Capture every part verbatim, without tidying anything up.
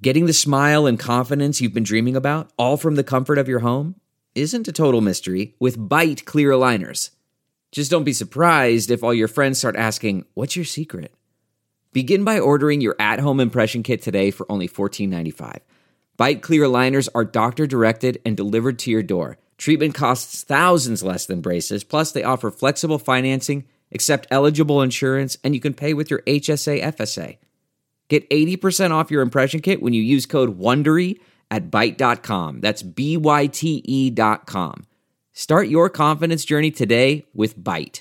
Getting the smile and confidence you've been dreaming about, all from the comfort of your home, isn't a total mystery with Byte clear aligners. Just don't be surprised if all your friends start asking, "What's your secret?" Begin by ordering your at-home impression kit today for only fourteen ninety-five. Byte clear aligners are doctor-directed and delivered to your door. Treatment costs thousands less than braces, plus they offer flexible financing, accept eligible insurance, and you can pay with your H S A F S A. Get eighty percent off your impression kit when you use code WONDERY at byte dot com. That's B Y T E dot com. Start your confidence journey today with Byte.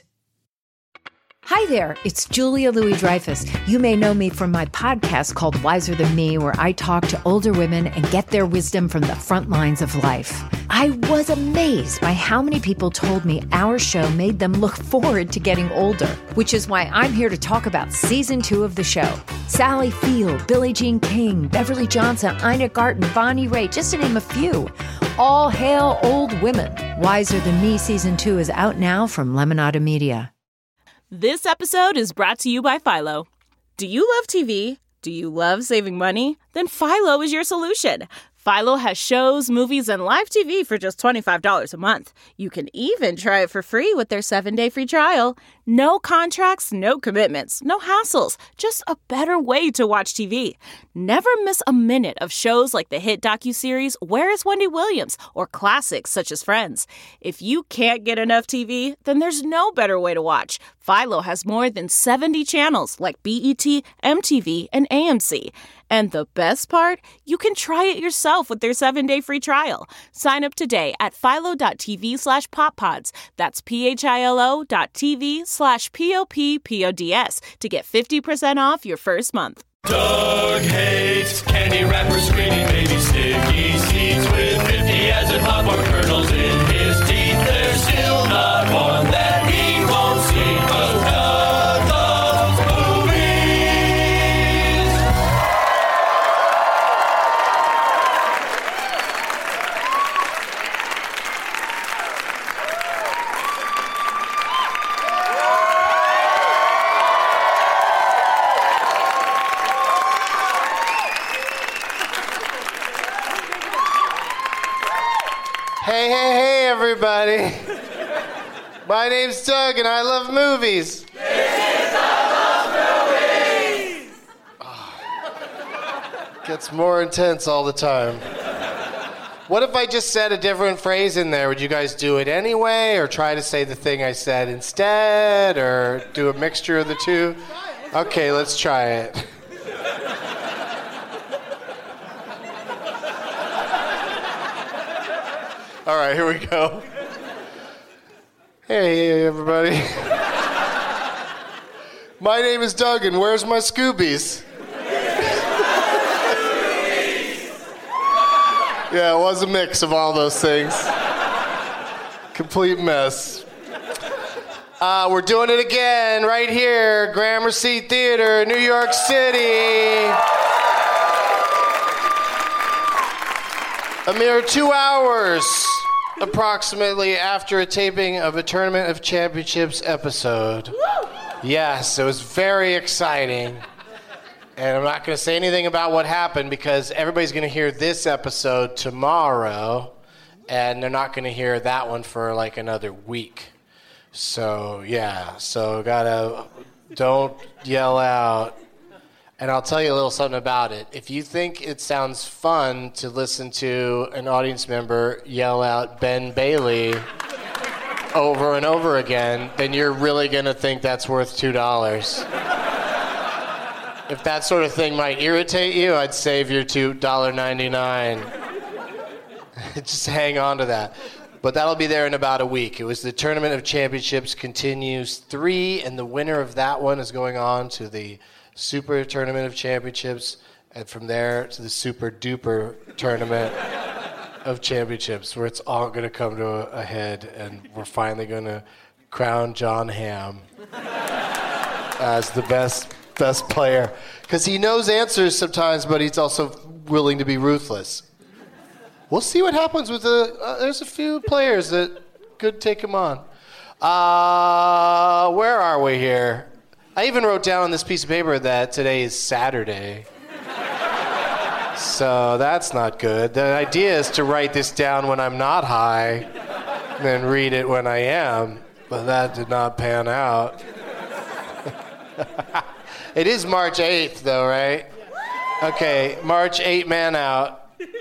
Hi there, it's Julia Louis-Dreyfus. You may know me from my podcast called Wiser Than Me, where I talk to older women and get their wisdom from the front lines of life. I was amazed by how many people told me our show made them look forward to getting older, which is why I'm here to talk about season two of the show. Sally Field, Billie Jean King, Beverly Johnson, Ina Garten, Bonnie Raitt, just to name a few. All hail old women. Wiser Than Me season two is out now from Lemonada Media. This episode is brought to you by Philo. Do you love T V? Do you love saving money? Then Philo is your solution. Philo has shows, movies, and live T V for just twenty-five dollars a month. You can even try it for free with their seven-day free trial. No contracts, no commitments, no hassles. Just a better way to watch T V. Never miss a minute of shows like the hit docuseries Where is Wendy Williams? Or classics such as Friends. If you can't get enough T V, then there's no better way to watch. Philo has more than seventy channels like B E T, M T V, and A M C. And the best part? You can try it yourself with their seven-day free trial. Sign up today at philo.tv slash poppods. That's P-H-I-L-O dot TV slash P-O-P-P-O-D-S to get fifty percent off your first month. Doug hates candy wrappers, screening baby sticky seeds with fifty as in popcorn kernels in his teeth. There's still not one that he won't see, 'cause Doug loves movies. Hey, hey, hey, everybody. My name's Doug, and I love movies. This is I Love Movies. Oh, gets more intense all the time. What if I just said a different phrase in there? Would you guys do it anyway, or try to say the thing I said instead, or do a mixture of the two? Okay, let's try it. All right, here we go. Hey, everybody. My name is Doug, and where's my Scoobies? Yeah, it was a mix of all those things. Complete mess. Uh, we're doing it again right here, Gramercy Theater, New York City. A mere two hours, approximately, after a taping of a Tournament of Championships episode. Yes, it was very exciting. And I'm not going to say anything about what happened because everybody's going to hear this episode tomorrow, and they're not going to hear that one for like another week. So, yeah, so gotta, don't yell out. And I'll tell you a little something about it. If you think it sounds fun to listen to an audience member yell out Ben Bailey over and over again, then you're really going to think that's worth two dollars. If that sort of thing might irritate you, I'd save your two dollars and ninety-nine cents. Just hang on to that. But that'll be there in about a week. It was the Tournament of Championships continues three, and the winner of that one is going on to the Super Tournament of Championships, and from there to the Super Duper Tournament of Championships, where it's all going to come to a, a head, and we're finally going to crown John Hamm as the best best player, because he knows answers sometimes, but he's also willing to be ruthless. We'll see what happens with the. Uh, there's a few players that could take him on. Uh, where are we here? I even wrote down on this piece of paper that today is Saturday. So that's not good. The idea is to write this down when I'm not high, and then read it when I am, but that did not pan out. It is March eighth, though, right? Okay, March eighth, man out.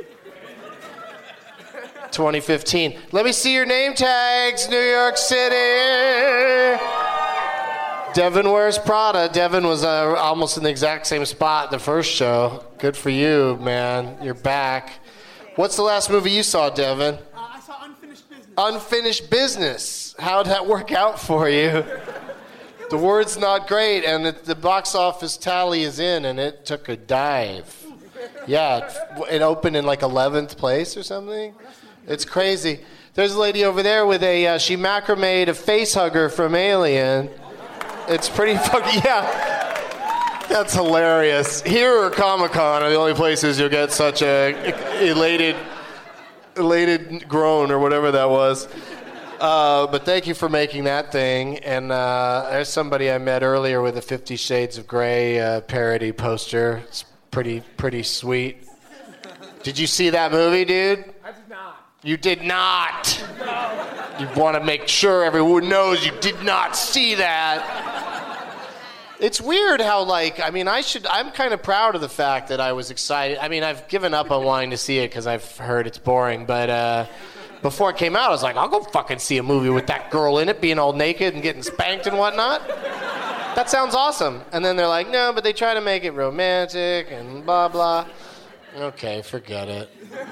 twenty fifteen. Let me see your name tags, New York City. Devin wears Prada. Devin was uh, almost in the exact same spot the first show. Good for you, man. You're back. What's the last movie you saw, Devin? Uh, I saw Unfinished Business. Unfinished Business. How'd that work out for you? The word's not great, and it, the box office tally is in, and it took a dive. Yeah, it, it opened in like eleventh place or something. It's crazy. There's a lady over there with a, uh, she macrameed a face hugger from Alien. It's pretty fucking, yeah. That's hilarious. Here or Comic-Con are the only places you'll get such a elated, elated groan or whatever that was. Uh, but thank you for making that thing. And uh, there's somebody I met earlier with a Fifty Shades of Grey uh, parody poster. It's pretty, pretty sweet. Did you see that movie, dude? I did not. You did not. No. You want to make sure everyone knows you did not see that. It's weird how, like, I mean, I should, I'm kind of proud of the fact that I was excited. I mean, I've given up on wanting to see it because I've heard it's boring, but uh, before it came out, I was like, I'll go fucking see a movie with that girl in it being all naked and getting spanked and whatnot. That sounds awesome. And then they're like, no, but they try to make it romantic and blah, blah. Okay, forget it.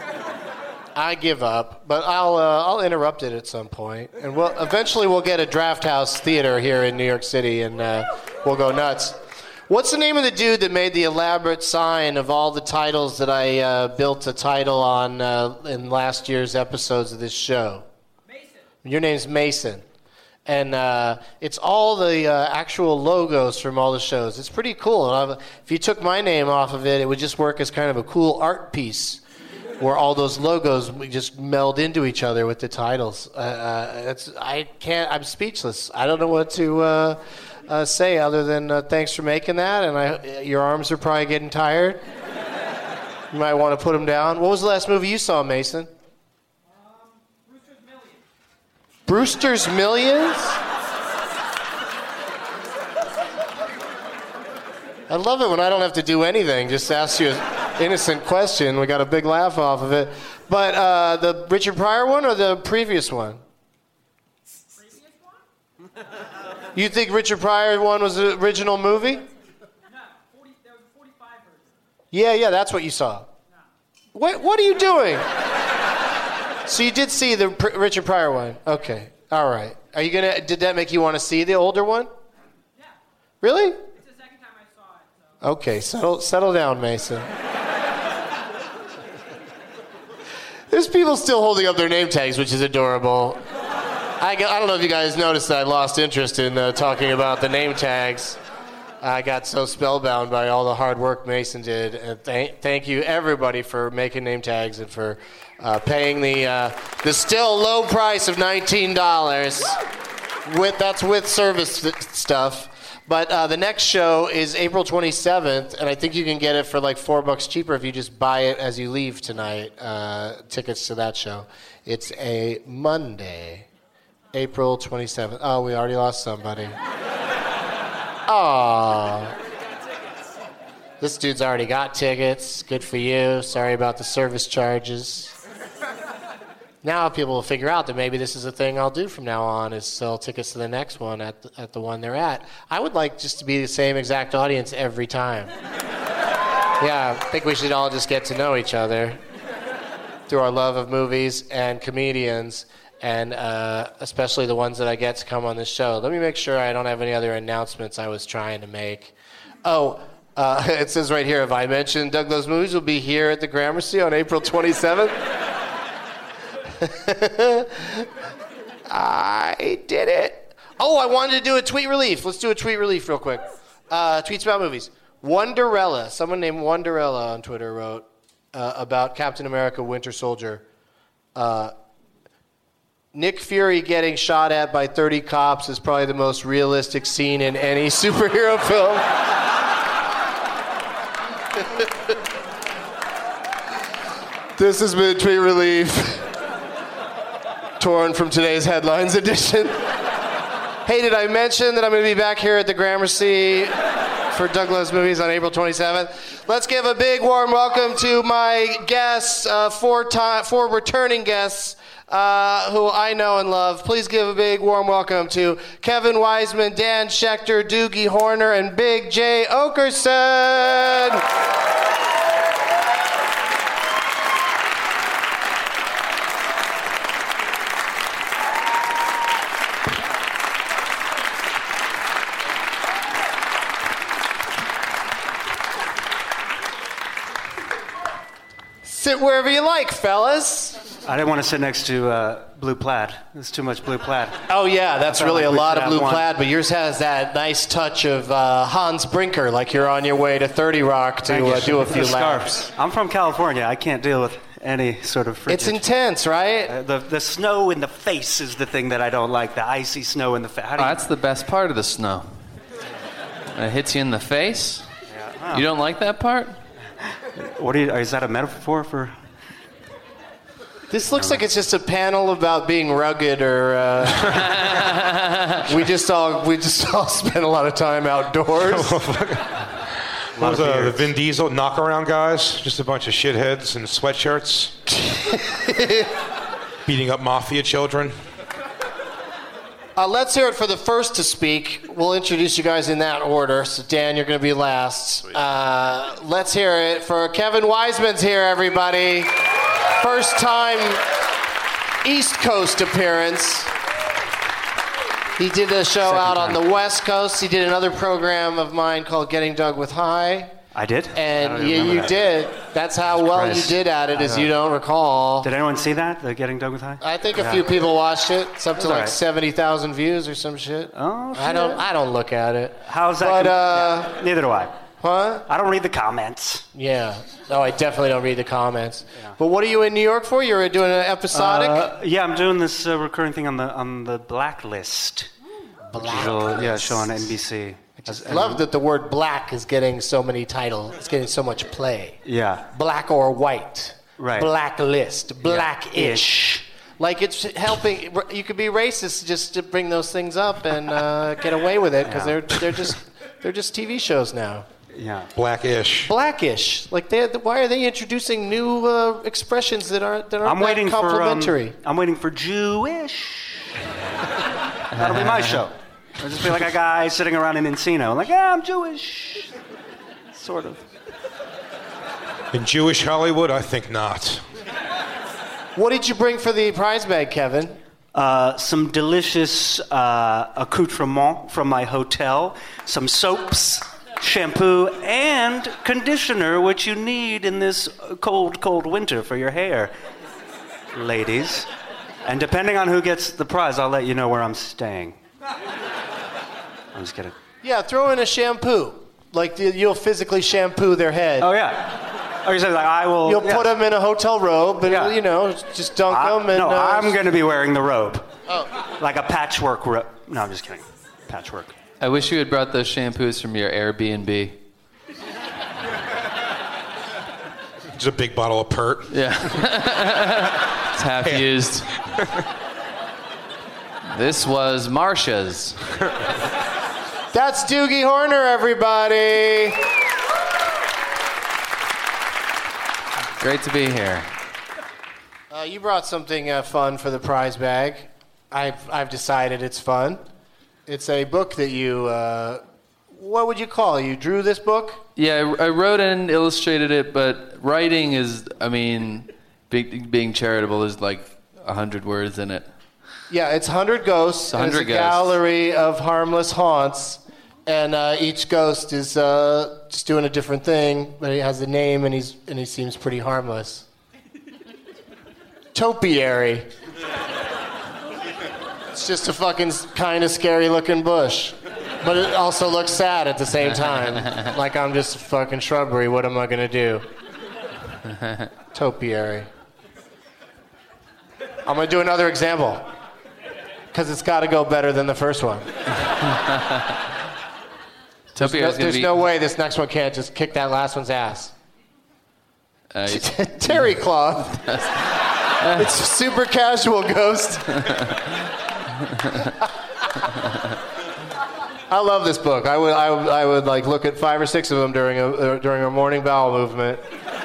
I give up, but I'll uh, I'll interrupt it at some point, and we'll eventually we'll get a Draft House Theater here in New York City, and uh, we'll go nuts. What's the name of the dude that made the elaborate sign of all the titles that I uh, built a title on uh, in last year's episodes of this show? Mason. Your name's Mason, and uh, it's all the uh, actual logos from all the shows. It's pretty cool. And if you took my name off of it, it would just work as kind of a cool art piece, where all those logos we just meld into each other with the titles. Uh, uh, it's, I can't. I'm speechless. I don't know what to uh, uh, say other than uh, thanks for making that. And I, your arms are probably getting tired. You might want to put them down. What was the last movie you saw, Mason? Um, Brewster's Millions. Brewster's Millions? I love it when I don't have to do anything. Just ask you an innocent question. We got a big laugh off of it. But uh, the Richard Pryor one or the previous one? Previous one? You think Richard Pryor one was the original movie? No, forty, there was a forty-five version. Yeah, yeah, that's what you saw. No. What, what are you doing? So you did see the Pr- Richard Pryor one? Okay, all right. Are you gonna? Did that make you want to see the older one? Yeah. Really? It's the second time I saw it, so. Okay, settle settle down, Mason. There's people still holding up their name tags, which is adorable. I, I don't know if you guys noticed that I lost interest in uh, talking about the name tags. I got so spellbound by all the hard work Mason did. And th- thank you, everybody, for making name tags and for uh, paying the uh, the still low price of nineteen dollars. With that's with service st- stuff. But uh, the next show is April twenty-seventh, and I think you can get it for like four bucks cheaper if you just buy it as you leave tonight. Uh, tickets to that show. It's a Monday, April twenty-seventh. Oh, we already lost somebody. Aww. This dude's already got tickets. Good for you. Sorry about the service charges. Now people will figure out that maybe this is a thing I'll do from now on, is sell tickets to the next one at the, at the one they're at. I would like just to be the same exact audience every time. Yeah, I think we should all just get to know each other through our love of movies and comedians, and uh, especially the ones that I get to come on this show. Let me make sure I don't have any other announcements I was trying to make. Oh, uh, it says right here, if I mentioned Doug Loves Movies will be here at the Gramercy on April twenty-seventh. I did it. Oh, I wanted to do a tweet relief. Let's do a tweet relief real quick. Uh, tweets about movies. Wonderella, someone named Wonderella on Twitter wrote uh, about Captain America Winter Soldier. Uh, Nick Fury getting shot at by thirty cops is probably the most realistic scene in any superhero film. This has been Tweet Relief, torn from today's headlines edition. Hey, did I mention that I'm going to be back here at the Gramercy for Douglas Movies on April twenty-seventh? Let's give a big warm welcome to my guests, uh, four, time, four returning guests uh, who I know and love. Please give a big warm welcome to Kevin Wiseman, Dan Schechter, Doogie Horner, and Big Jay Oakerson. Sit wherever you like, fellas. I didn't want to sit next to uh, blue plaid. There's too much blue plaid. Oh, yeah, that's really like a we lot should of blue have one. plaid, but yours has that nice touch of uh, Hans Brinker, like you're on your way to thirty Rock to Thank you. uh, do a few The laps. scarf. I'm from California. I can't deal with any sort of frigid. It's intense, right? Uh, the, the snow in the face is the thing that I don't like. The icy snow in the face. Oh, that's the best part of the snow. When it hits you in the face? Yeah. You don't like that part? What do you, is that a metaphor for... This looks like it's just a panel about being rugged, or uh, we just all we just all spend a lot of time outdoors. What was uh, the Vin Diesel knockaround guys? Just a bunch of shitheads in sweatshirts, beating up mafia children. Uh, let's hear it for the first to speak. We'll introduce you guys in that order. So Dan, you're going to be last. Uh, let's hear it for Kevin Wiseman's here, everybody. First time East Coast appearance. He did a show Second out time. on the West Coast. He did another program of mine called Getting Doug with High. I did? I And don't yeah, remember you that. did. That's how well Christ. you did at it, as you don't recall. Did anyone see that? The Getting Doug with High? I think a Yeah. few people watched it. It's up to That's like all right. seventy thousand views or some shit. Oh, I don't. shit. I don't look at it. How's that? But com- uh, yeah. Neither do I. huh? I don't read the comments. Yeah. No, I definitely don't read the comments. But what are you in New York for? You're doing an episodic. Uh, yeah, I'm doing this uh, recurring thing on the on the Blacklist. Blacklist. Yeah, show on N B C. I love that the word black is getting so many titles. It's getting so much play. Yeah. Black or white. Right. Blacklist. Blackish. Like it's helping. You could be racist just to bring those things up and uh, get away with it because Yeah. they're they're just they're just T V shows now. Yeah. Blackish. Blackish. Like they. Why are they introducing new uh, expressions that aren't that aren't I'm that waiting for um, complimentary? I'm waiting for Jewish. That'll be my show. It'll just be like a guy sitting around in Encino. I'm like, yeah, I'm Jewish. Sort of. In Jewish Hollywood, I think not. What did you bring for the prize bag, Kevin? Uh, some delicious uh, accoutrement from my hotel, some soaps, shampoo, and conditioner, which you need in this cold, cold winter for your hair, ladies. And depending on who gets the prize, I'll let you know where I'm staying. I'm just kidding. Yeah, throw in a shampoo. Like the, you'll physically shampoo their head. Oh, yeah. Oh, you said, like, I will... You'll yeah. put them in a hotel robe, and Yeah. you know, just dunk I- them. And, no, uh, I'm going to be wearing the robe. Oh. Like a patchwork robe. No, I'm just kidding. Patchwork. I wish you had brought those shampoos from your Airbnb. It's a big bottle of Pert. Yeah. It's half used. This was Marsha's. That's Doogie Horner, everybody. Great to be here. Uh, you brought something uh, fun for the prize bag. I've I've decided it's fun. It's a book that you. Uh, what would you call it? You drew this book? Yeah, I, I wrote and illustrated it, but writing is, I mean, be, being charitable is like a hundred words in it. Yeah, it's one hundred Ghosts. one and hundred it's a Ghosts. gallery of harmless haunts. And uh, each ghost is uh, just doing a different thing, but he has a name, and he's and he seems pretty harmless. Topiary. It's just a fucking kind of scary-looking bush, but it also looks sad at the same time. Like I'm just a fucking shrubbery. What am I gonna do? Topiary. I'm gonna do another example, because it's got to go better than the first one. There's, no, Topiary's gonna there's be, no way this next one can't just kick that last one's ass. Uh, Terry cloth. It's super casual, Ghost. I love this book. I would, I would, I would like look at five or six of them during a uh, during a morning bowel movement.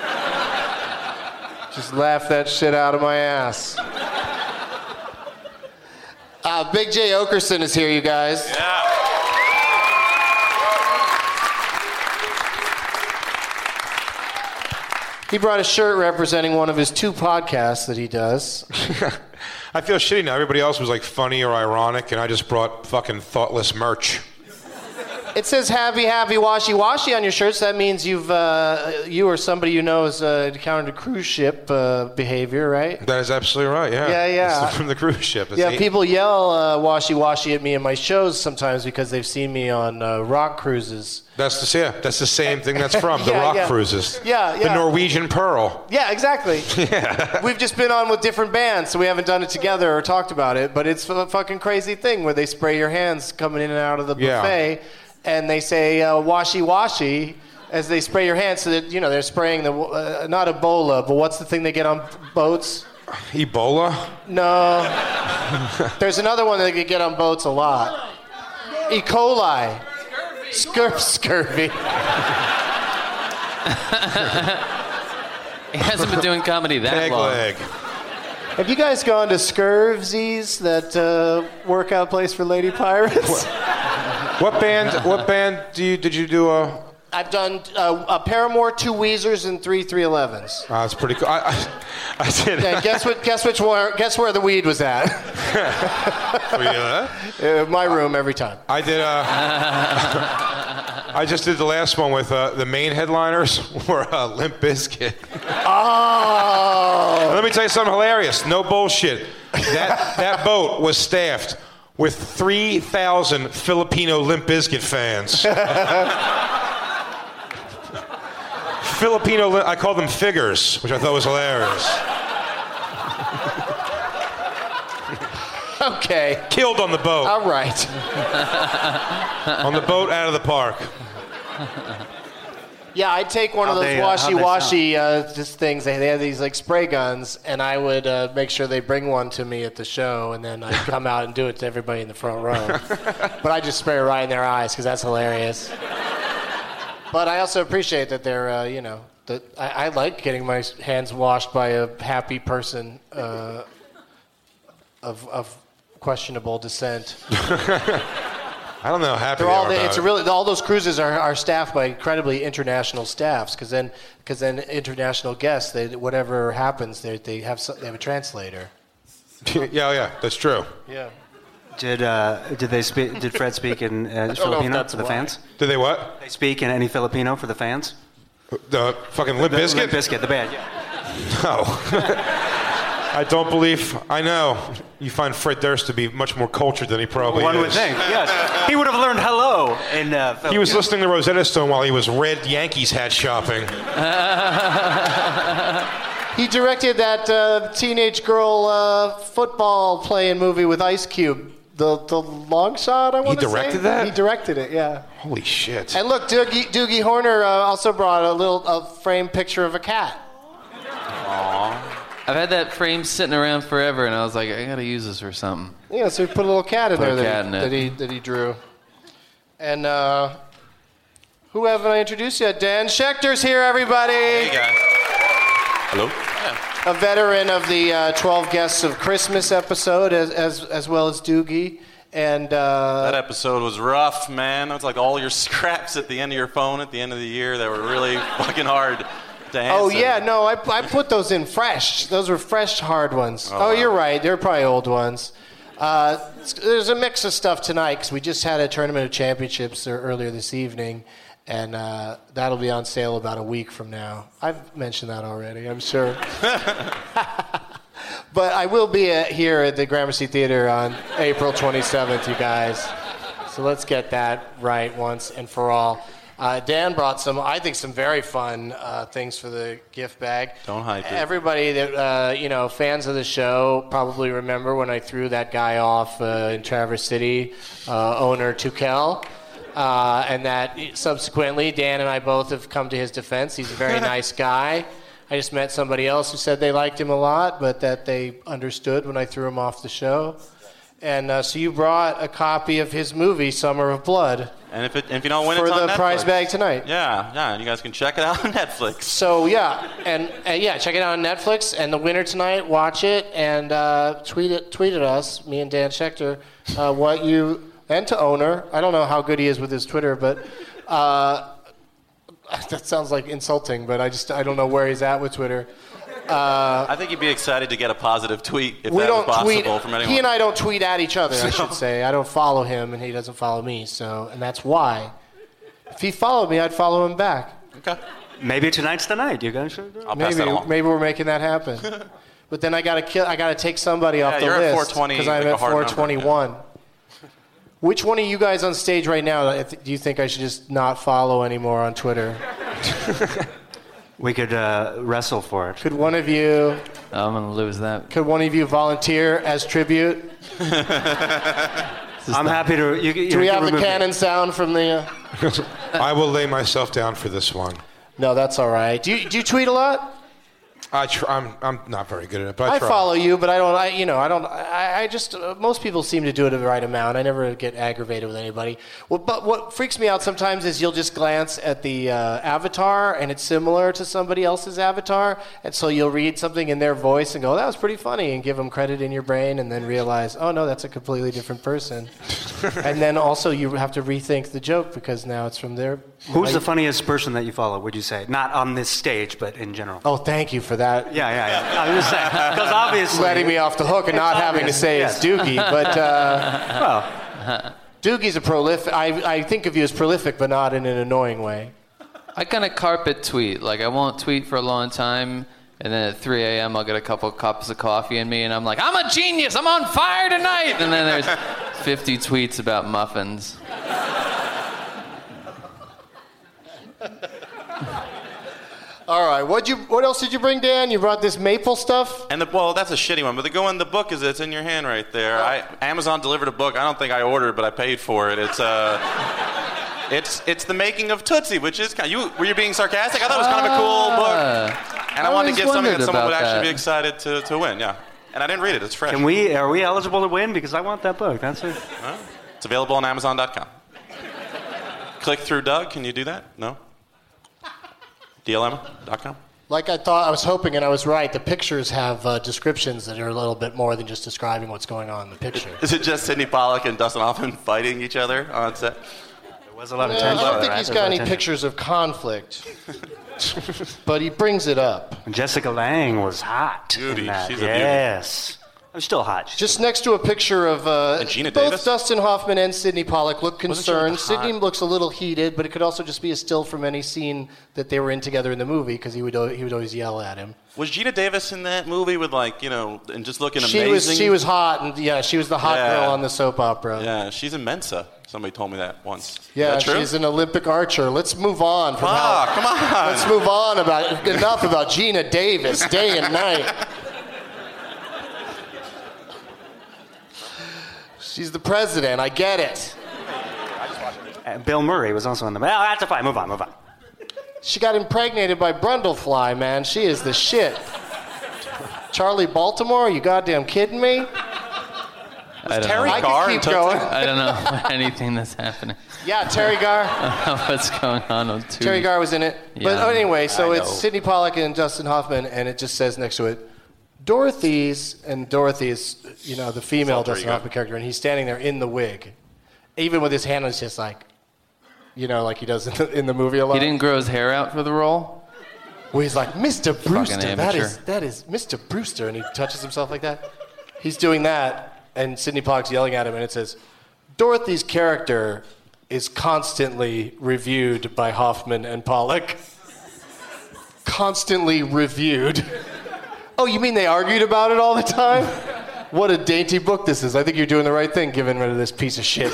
Just laugh that shit out of my ass. Uh, Big J Okerson is here, you guys. Yeah. He brought a shirt representing one of his two podcasts that he does. I feel shitty now. Everybody else was like funny or ironic, and I just brought fucking thoughtless merch. It says happy, happy, washy, washy on your shirts. That means you've, uh, you or somebody you know has uh, encountered cruise ship uh, behavior, right? That is absolutely right, yeah. Yeah, yeah. It's from the cruise ship. It's yeah, eight- people yell uh, washy, washy at me in my shows sometimes because they've seen me on uh, rock cruises. That's the, yeah, that's the same thing that's from, the Yeah, rock yeah. cruises. Yeah, yeah. The Norwegian Pearl. Yeah, exactly. Yeah. We've just been on with different bands, so we haven't done it together or talked about it, but it's a fucking crazy thing where they spray your hands coming in and out of the Yeah. buffet, and they say uh, washy, washy as they spray your hands, so that, you know, they're spraying the, uh, not Ebola, but what's the thing they get on boats? Ebola? No. There's another one that they get on boats a lot. E. coli. Scur- scurvy. He hasn't been doing comedy that Peg long. leg. Have you guys gone to Scurvsies, that uh, workout place for lady pirates? What band? What band do you did you do? A I've done uh, a Paramore, two Weezers, and three three elevens. oh, that's pretty cool. I, I, I did. Yeah, guess what? Guess which one? Guess where the weed was at? Were you there? Uh, my room every time. I did. Uh, I just did the last one with uh, the main headliners were uh, Limp Bizkit. Oh! Let me tell you something hilarious. No bullshit. That that boat was staffed with three thousand Filipino Limp Bizkit fans. Filipino, I called them figures, which I thought was hilarious. Okay. Killed on the boat. All right. On the boat out of the park. Yeah, I'd take one of How'd those they, uh, how'd they washy-washy uh, just things. They, they have these like spray guns, and I would uh, make sure they bring one to me at the show, and then I'd come out and do it to everybody in the front row. But I just spray it right in their eyes because that's hilarious. But I also appreciate that they're, uh, you know, that I, I like getting my hands washed by a happy person uh, of, of questionable descent. I don't know how happy They're they all are the, about it's it. a really all those cruises are, are staffed by incredibly international staffs because then because then international guests they whatever happens they they have some, they have a translator. yeah, yeah, that's true. Yeah. Did uh, did they speak? Did Fred speak in uh, know if Filipino that's for the why. fans? Did they what? They speak in any Filipino for the fans? The fucking Limp The Bizkit? Limp Bizkit, the band. Yeah. No. I don't believe. I know. You find Fred Durst to be much more cultured than he probably One is. would think. Yes, he would have learned hello in uh, Filipino. He was listening to Rosetta Stone while he was red Yankees hat shopping. He directed that uh, teenage girl uh, football playing movie with Ice Cube. The the long shot, I want to say. directed that? He directed it, yeah. Holy shit. And look, Doogie, Doogie Horner uh, also brought a little a framed picture of a cat. I've had that frame sitting around forever, and I was like, I gotta use this for something. Yeah, so he put a little cat in Put a there cat that, in he, it. that he that he drew. And uh, who haven't I introduced yet? Dan Schechter's here, everybody. Hey, guys. Hello? A veteran of the uh, twelve Guests of Christmas episode, as as, as well as Doogie. And uh, That episode was rough, man. It was like all your scraps at the end of your phone at the end of the year that were really fucking hard to answer. oh yeah, no, I I put those in fresh. Those were fresh, hard ones. Oh, wow. you're right. They're probably old ones. Uh, there's a mix of stuff tonight because we just had a tournament of championships there earlier this evening, and uh, that'll be on sale about a week from now. I've mentioned that already, I'm sure. But I will be at, here at the Gramercy Theater on April twenty-seventh, you guys. So let's get that right once and for all. Uh, Dan brought some, I think, some very fun uh, things for the gift bag. Don't hype it. Everybody that, uh, you know, fans of the show probably remember when I threw that guy off uh, in Traverse City, uh, owner Tukel. Uh, and that subsequently, Dan and I both have come to his defense. He's a very nice guy. I just met somebody else who said they liked him a lot, but that they understood when I threw him off the show. And uh, so you brought a copy of his movie, Summer of Blood. And if, it, if you don't win, for it's on the Netflix. prize bag tonight. Yeah, yeah, and you guys can check it out on Netflix. So yeah, and uh, yeah, check it out on Netflix. And the winner tonight, watch it and uh, tweet it. Tweet at us, me and Dan Schechter, uh, what you and to Owner. I don't know how good he is with his Twitter, but uh, that sounds like insulting. But I just I don't know where he's at with Twitter. Uh, I think you'd be excited to get a positive tweet if we that don't was possible tweet, from anyone. He and I don't tweet at each other, I should say. I don't follow him, and he doesn't follow me. So, and that's why. If he followed me, I'd follow him back. Okay. Maybe tonight's the night. You guys should. I'll pass maybe, that along. maybe we're making that happen. But then I gotta kill. I gotta take somebody Yeah, off the you're at list four twenty, because I'm like a at hard four number, twenty-one. Which one of you guys on stage right now if- do you think I should just not follow anymore on Twitter? We could uh, wrestle for it. Could one of you? I'm gonna lose that. Could one of you volunteer as tribute? I'm happy to. You, you Do we you have the remove me. cannon sound from the? Uh... I will lay myself down for this one. No, that's all right. Do you do you tweet a lot? I tr- I'm I'm not very good at it, but I, I try. follow you, but I don't. I you know I don't. I, I just uh, most people seem to do it at the right amount. I never get aggravated with anybody. Well, but what freaks me out sometimes is you'll just glance at the uh, avatar and it's similar to somebody else's avatar, and so you'll read something in their voice and go, "That was pretty funny," and give them credit in your brain, and then realize, "Oh no, that's a completely different person." And then also you have to rethink the joke because now it's from their. Who's I- the funniest person that you follow? Would you say not on this stage, but in general? Oh, thank you for that. Yeah, yeah, yeah. I was just saying because obviously letting me off the hook and It's not having to obvious, say yes. it's Doogie, but uh, well, Doogie's a prolific. I, I think of you as prolific, but not in an annoying way. I kind of carpet tweet. Like, I won't tweet for a long time, and then at three a.m. I'll get a couple cups of coffee in me, and I'm like, I'm a genius! I'm on fire tonight! And then there's fifty tweets about muffins. All right, what you? What else did you bring, Dan? You brought this maple stuff. And the well, that's a shitty one. But the go in the book is it's in your hand right there. I, Amazon delivered a book. I don't think I ordered, but I paid for it. It's uh, it's it's the making of Tootsie, which is kind. Of, you were you being sarcastic? I thought it was kind of a cool book, and I, I wanted to always give something that wondered someone would about actually that. be excited to, to win. Yeah, and I didn't read it. It's fresh. can we? Are we eligible to win? Because I want that book. That's it. Huh? It's available on Amazon dot com. Click through Doug. Can you do that? No. D L M dot com. Like I thought, I was hoping, and I was right. The pictures have uh, descriptions that are a little bit more than just describing what's going on in the picture. Is it just Sidney Pollack and Dustin Hoffman fighting each other on set? There was a lot of Yeah, I tension. don't think right? he's There got was a any lot of pictures of conflict, but he brings it up. tension. Jessica Lange was hot. Beauty. in that. She's a beauty. yes. I'm still hot. She's Just next to a picture of uh, And Gina both Davis? Dustin Hoffman and Sidney Pollack look Wasn't she, like, concerned. hot? Sidney looks a little heated, but it could also just be a still from any scene that they were in together in the movie because he would al- he would always yell at him. Was Gina Davis in that movie with like you know and just looking She amazing? was she was hot, and yeah, she was the hot Yeah. girl on the soap opera. Yeah, she's in Mensa. Somebody told me that once. Yeah, Is that true? she's an Olympic archer. Let's move on from Ah, how. come on. Let's move on about enough about Gina Davis day and night. She's the president. I get it. Uh, Bill Murray was also in the. Well, that's fine. Move on. Move on. She got impregnated by Brundlefly, man. She is the shit. Charlie Baltimore, you goddamn kidding me? I don't Terry know. I Garr could and keep Tootsie? going. I don't know anything that's happening. Yeah, Terry Garr. I don't know what's going on on two. Terry Garr was in it. But Yeah, anyway, so I it's know. Sidney Pollack and Dustin Hoffman, and it just says next to it, Dorothy's, and Dorothy is, you know, the female Alter Dustin ego. Hoffman character, and he's standing there in the wig. Even with his hand on his chest, like, you know, like he does in the, in the movie a lot. He didn't grow his hair out for the role? Where he's like, Mister Brewster, that amateur. is, that is Mister Brewster, and he touches himself like that. He's doing that, and Sidney Pollack's yelling at him, and it says, Dorothy's character is constantly reviewed by Hoffman and Pollack. Constantly reviewed. Oh, you mean they argued about it all the time? What a dainty book this is. I think you're doing the right thing giving rid of this piece of shit.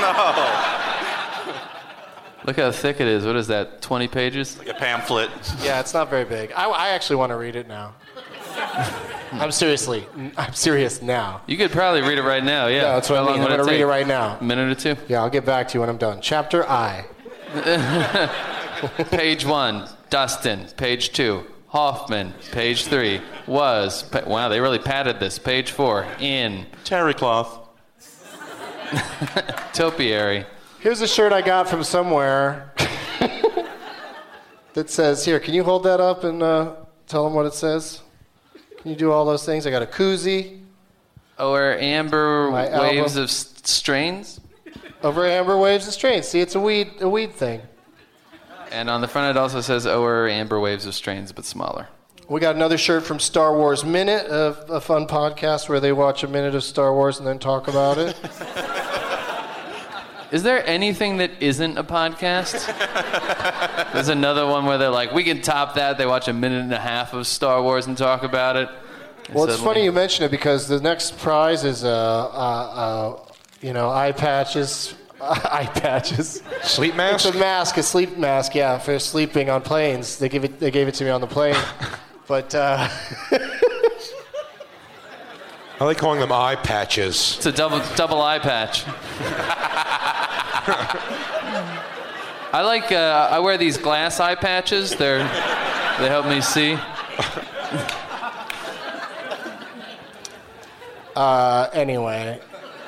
Look how thick it is. What is that, twenty pages? Like a pamphlet. Yeah, it's not very big. I, I actually want to read it now. I'm seriously, I'm serious now. You could probably read it right now, yeah. Yeah, that's what How I long mean. I'm would going to read take? it right now. A minute or two? Yeah, I'll get back to you when I'm done. Chapter I. Page one, Dustin. Page two, Hoffman, page three, was, wow, they really padded this, page four, in. Terry cloth. Topiary. Here's a shirt I got from somewhere that says, here, can you hold that up and uh, tell them what it says? Can you do all those things? I got a koozie. Over amber My waves album. of s- strains. Over amber waves of strains. See, it's a weed, a weed thing. And on the front it also says over amber waves of strains, but smaller. We got another shirt from Star Wars Minute, a, a fun podcast where they watch a minute of Star Wars and then talk about it. Is there anything that isn't a podcast? There's another one where they're like, we can top that. They watch a minute and a half of Star Wars and talk about it. And Well, it's suddenly- funny you mention it because the next prize is, uh, uh, uh, you know, eye patches. Eye patches. Sleep mask? It's a mask, a sleep mask, yeah, for sleeping on planes. They give it. They gave it to me on the plane. But uh, I like calling them eye patches. It's a double double eye patch. I like. Uh, I wear these glass eye patches. They're they help me see. uh, anyway,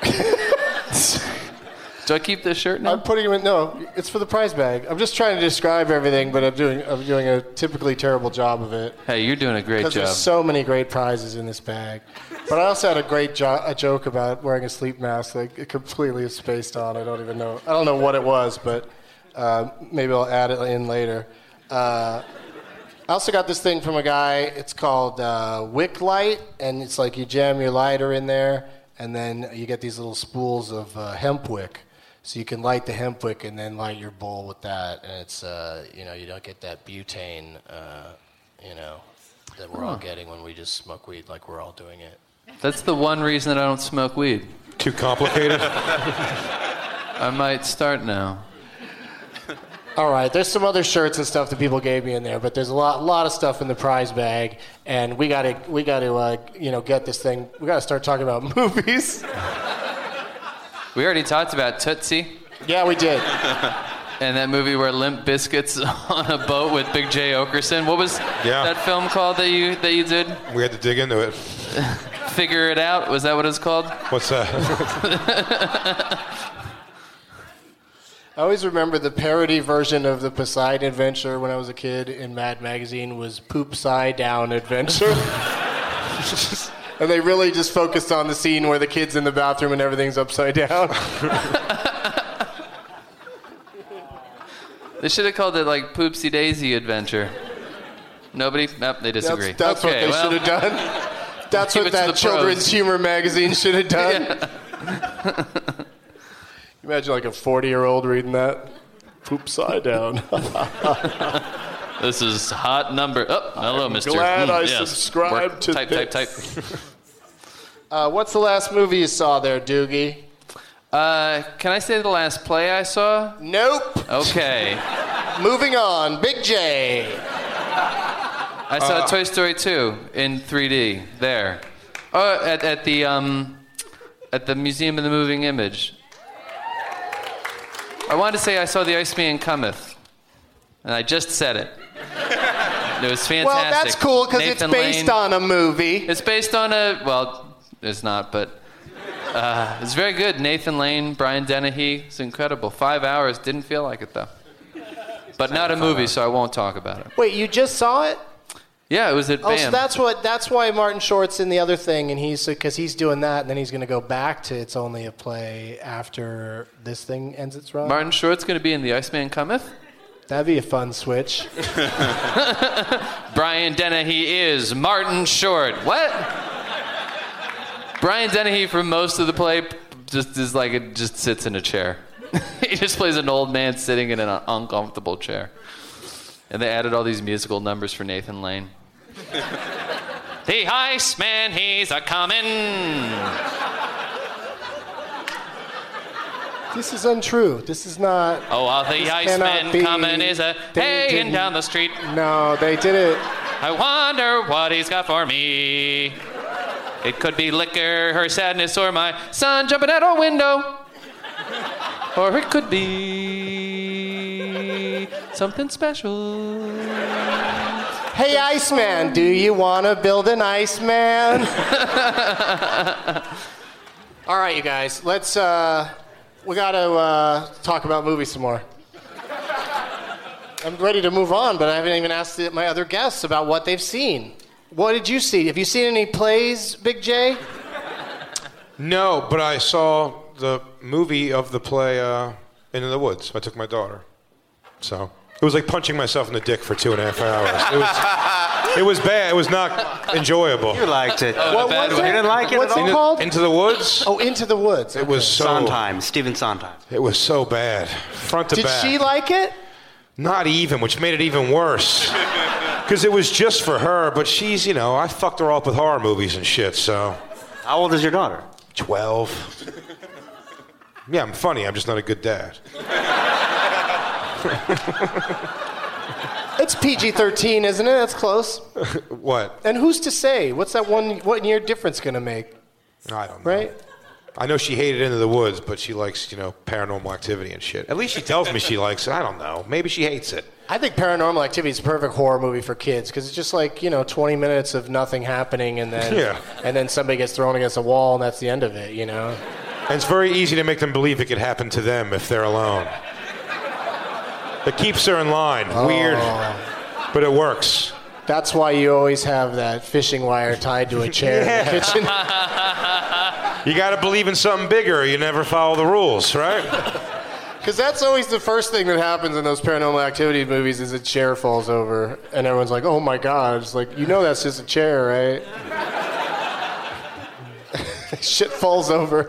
Do I keep this shirt now? I'm putting them in. No, it's for the prize bag. I'm just trying to describe everything, but I'm doing. I'm doing a typically terrible job of it. Hey, you're doing a great Because job. there's so many great prizes in this bag. But I also had a great jo- a joke about wearing a sleep mask that it completely is spaced on. I don't even know. I don't know what it was, but uh, maybe I'll add it in later. Uh, I also got this thing from a guy. It's called uh, Wick Light, and it's like you jam your lighter in there, and then you get these little spools of uh, hemp wick. So you can light the hemp wick and then light your bowl with that, and it's uh, you know, you don't get that butane, uh, you know, that we're all Huh. getting when we just smoke weed like we're all doing it. That's the one reason that I don't smoke weed. Too complicated? I might start now. All right, there's some other shirts and stuff that people gave me in there, but there's a lot, lot of stuff in the prize bag, and we gotta, we gotta, uh, you know, get this thing. We gotta start talking about movies. We already talked about Tootsie. Yeah, we did. And that movie where Limp Bizkit's on a boat with Big J. Okerson. What was Yeah. that film called that you that you did? We had to dig into it. Figure It Out. Was that what it's called? What's that? I always remember the parody version of the Poseidon Adventure when I was a kid in Mad Magazine was Poop Side Down Adventure. And they really just focused on the scene where the kid's in the bathroom and everything's upside down. They should have called it like Poopsie Daisy Adventure. Nobody? Nope, they disagree. That's, that's okay, what they well, should have done. That's keep what it to that the children's pros. humor magazine should have done. Imagine like a forty-year-old reading that. Poop side down. This is hot number. Oh, hello, Mister glad Mm, I yes. subscribed Work. to type, this. Type, type, type. Uh, what's the last movie you saw there, Doogie? Uh, can I say the last play I saw? Nope. Okay. Moving on. Big J. I saw Uh, Toy Story two in three D there. Oh, at, at the um, at the Museum of the Moving Image. I wanted to say I saw The Iceman Cometh, and I just said it. It was fantastic. Well, that's cool because it's Nathan based Lane. on a movie. It's based on a well, it's not, but uh, it's very good. Nathan Lane, Brian Dennehy, it's incredible. Five hours, didn't feel like it though. But not a movie, so I won't talk about it. Wait, you just saw it? Yeah, it was at Oh, BAM. so that's what. That's why Martin Short's in the other thing, and he's because he's doing that, and then he's going to go back to It's Only a Play after this thing ends its run. Martin Short's going to be in The Iceman Cometh. That'd be a fun switch. Brian Dennehy is Martin Short. What? Brian Dennehy for most of the play just is like it just sits in a chair. He just plays an old man sitting in an uncomfortable chair. And they added all these musical numbers for Nathan Lane. The Iceman, he's a comin'. This is untrue. This is not. Oh, well, the this Iceman cannot be- comin' is a they haying didn't- down the street. No, they did it. I wonder what he's got for me. It could be liquor, her sadness, or my son jumping out a window. Or it could be something special. Hey, Iceman, do you want to build an Iceman? All right, you guys, let's, uh, we got to uh, talk about movies some more. I'm ready to move on, but I haven't even asked the, my other guests about what they've seen. What did you see? Have you seen any plays, Big J? No, but I saw the movie of the play uh, Into the Woods. I took my daughter. So it was like punching myself in the dick for two and a half hours. It was, it was bad. It was not enjoyable. You liked it. Oh, what was it? You didn't like it What's at all? it called? Into the Woods? Oh, Into the Woods. It was so... Sondheim, Stephen Sondheim. It was so bad. Front to Did back. she like it? Not even, which made it even worse. Because it was just for her, but she's, you know, I fucked her up with horror movies and shit, so... How old is your daughter? Twelve. Yeah, I'm funny. I'm just not a good dad. It's P G thirteen, isn't it? That's close. What? And who's to say? What's that one one year difference going to make? I don't know. Right? I know she hated Into the Woods, but she likes, you know, Paranormal Activity and shit. At least she tells me she likes it. I don't know. Maybe she hates it. I think Paranormal Activity is a perfect horror movie for kids because it's just like, you know, twenty minutes of nothing happening and then Yeah. and then somebody gets thrown against a wall and that's the end of it, you know? And it's very easy to make them believe it could happen to them if they're alone. It keeps her in line. Weird, but it works. That's why you always have that fishing wire tied to a chair in the kitchen. You got to believe in something bigger or you never follow the rules, right? Because that's always the first thing that happens in those Paranormal Activity movies is a chair falls over and everyone's like, oh my God. It's like, you know that's just a chair, right? Shit falls over.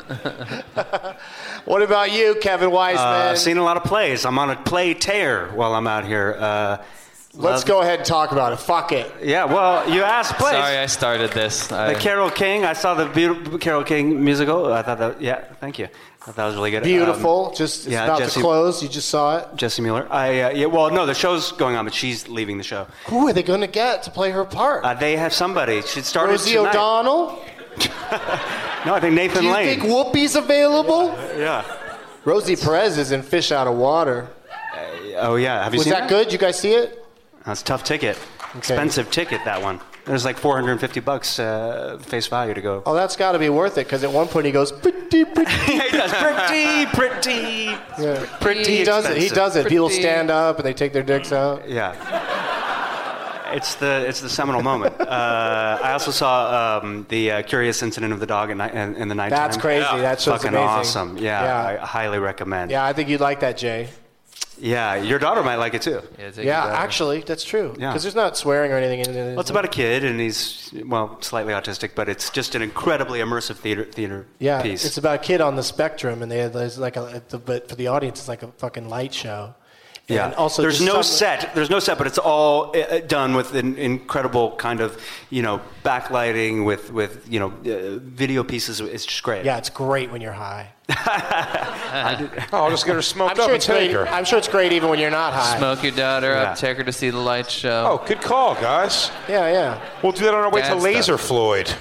What about you, Kevin Weisman? Uh, I've seen a lot of plays. I'm on a play tear while I'm out here. Uh, Let's love- go ahead and talk about it. Fuck it. Yeah, well, you asked plays. Sorry, I started this. I, The Carole King. I saw the beautiful Carole King musical. I thought that, yeah, thank you. I thought that was really good. Beautiful. Um, just it's yeah, about Jesse- to close. You just saw it. Jesse Mueller. I, uh, yeah, well, no, the show's going on, but she's leaving the show. Who are they going to get to play her part? Uh, they have somebody. She started Rosie tonight. O'Donnell? No, I think Nathan Do you Lane. think Whoopi's available? Yeah. Rosie Perez is in Fish Out of Water. Oh, yeah. Have you Was seen that good? You guys see it? That's a tough ticket. Expensive ticket, that one. There's like four hundred fifty bucks uh, face value to go. Oh, that's got to be worth it because at one point he goes pretty, pretty. Yeah, he does pretty, pretty, Yeah. pretty. He does it. He expensive. does it. People Pretty. stand up and they take their dicks out. Yeah. It's the it's the seminal moment. Uh, I also saw um, the uh, Curious Incident of the Dog in, ni- in, in the Nighttime. That's crazy. That show's Fucking amazing. awesome. Yeah, Yeah. I highly recommend. Yeah, I think you'd like that, Jay. Yeah, your daughter might like it too. Yeah, take Yeah, it back. actually, that's true. Yeah. Because there's not swearing or anything in it. Well, it's about a kid, and he's well slightly autistic, but it's just an incredibly immersive theater theater Yeah, piece. it's about a kid on the spectrum, and they there's like a, but for the audience, it's like a fucking light show. And Yeah. also, there's just no some- set. There's no set, but it's all uh, done with an incredible kind of, you know, backlighting with with you know uh, video pieces. It's just great. Yeah, it's great when you're high. Oh, I'll just get her smoked I'm up sure and it's take great. her. I'm sure it's great even when you're not high. Smoke your daughter Yeah. up, take her to see the light show. Oh, good call, guys. Yeah, yeah. We'll do that on our way Dad to Laser stuff. Floyd.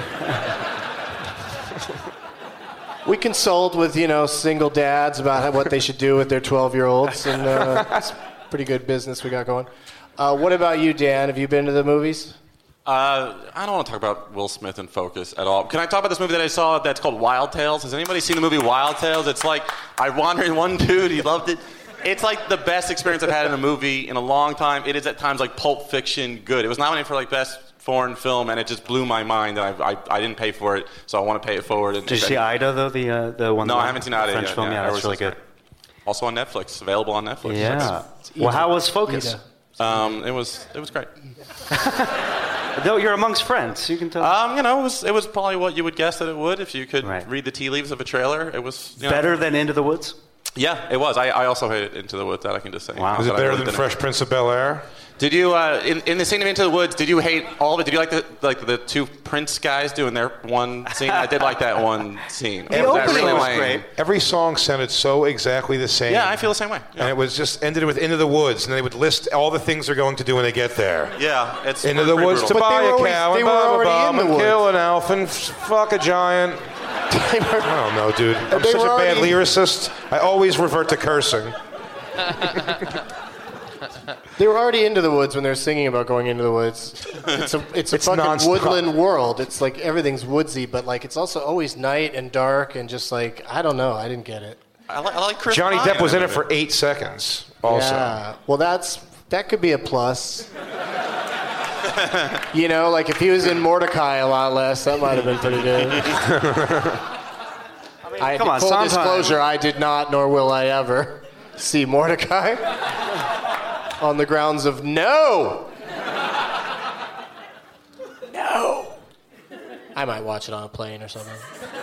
We consoled with you know single dads about how- what they should do with their twelve-year-olds, and uh, it's pretty good business we got going. Uh, what about you, Dan? Have you been to the movies? Uh, I don't want to talk about Will Smith in Focus at all. Can I talk about this movie that I saw that's called Wild Tales? Has anybody seen the movie Wild Tales? It's like, I wandered in one dude, he loved it. It's like the best experience I've had in a movie in a long time. It is at times like Pulp Fiction good. It was nominated for like Best Foreign Film, and it just blew my mind. And I, I, I didn't pay for it, so I want to pay it forward. And Did you see Ida though? The uh, the one. No, that I haven't seen Ida French yet. film. Yeah, I that's was really just- good. Also on Netflix, available on Netflix. Yeah. Well, how was Focus? Um, it was it was great. Though you're amongst friends, you can tell. Um, you know, it was it was probably what you would guess that it would if you could Right. read the tea leaves of a trailer. It was you know, Better than Into the Woods. Yeah, it was. I, I also hated Into the Woods. That I can just say. Wow. Not Is it that I better really than didn't. Fresh Prince of Bel-Air? Did you uh, in, in the scene of Into the Woods? Did you hate all of it? Did you like the like the two Prince guys doing their one scene? I did like that one scene. The Or was that opening really was lame? great. Every song sounded so exactly the same. Yeah, I feel the same way. And Yeah, it was just ended with Into the Woods, and they would list all the things they're going to do when they get there. yeah it's Into the pretty woods brutal. to But buy they were a always- cow they and were blah, blah, already blah, in the and woods. kill an elf and f- fuck a giant. They were- I don't know, dude. I'm They such were a bad already- lyricist. I always revert to cursing. They were already into the woods when they were singing about going into the woods. It's a it's a It's fucking nonstop. woodland world. It's like everything's woodsy, but like it's also always night and dark and just like I don't know. I didn't get it. I like, I like Chris Johnny Pine Depp was in it movie. for eight seconds. Also, Yeah. Well, that's that could be a plus. You know, like if he was in Mordecai a lot less, that might have been pretty good. I, come on, full Sondheim. disclosure, I did not, nor will I ever see Mordecai on the grounds of no. No. I might watch it on a plane or something.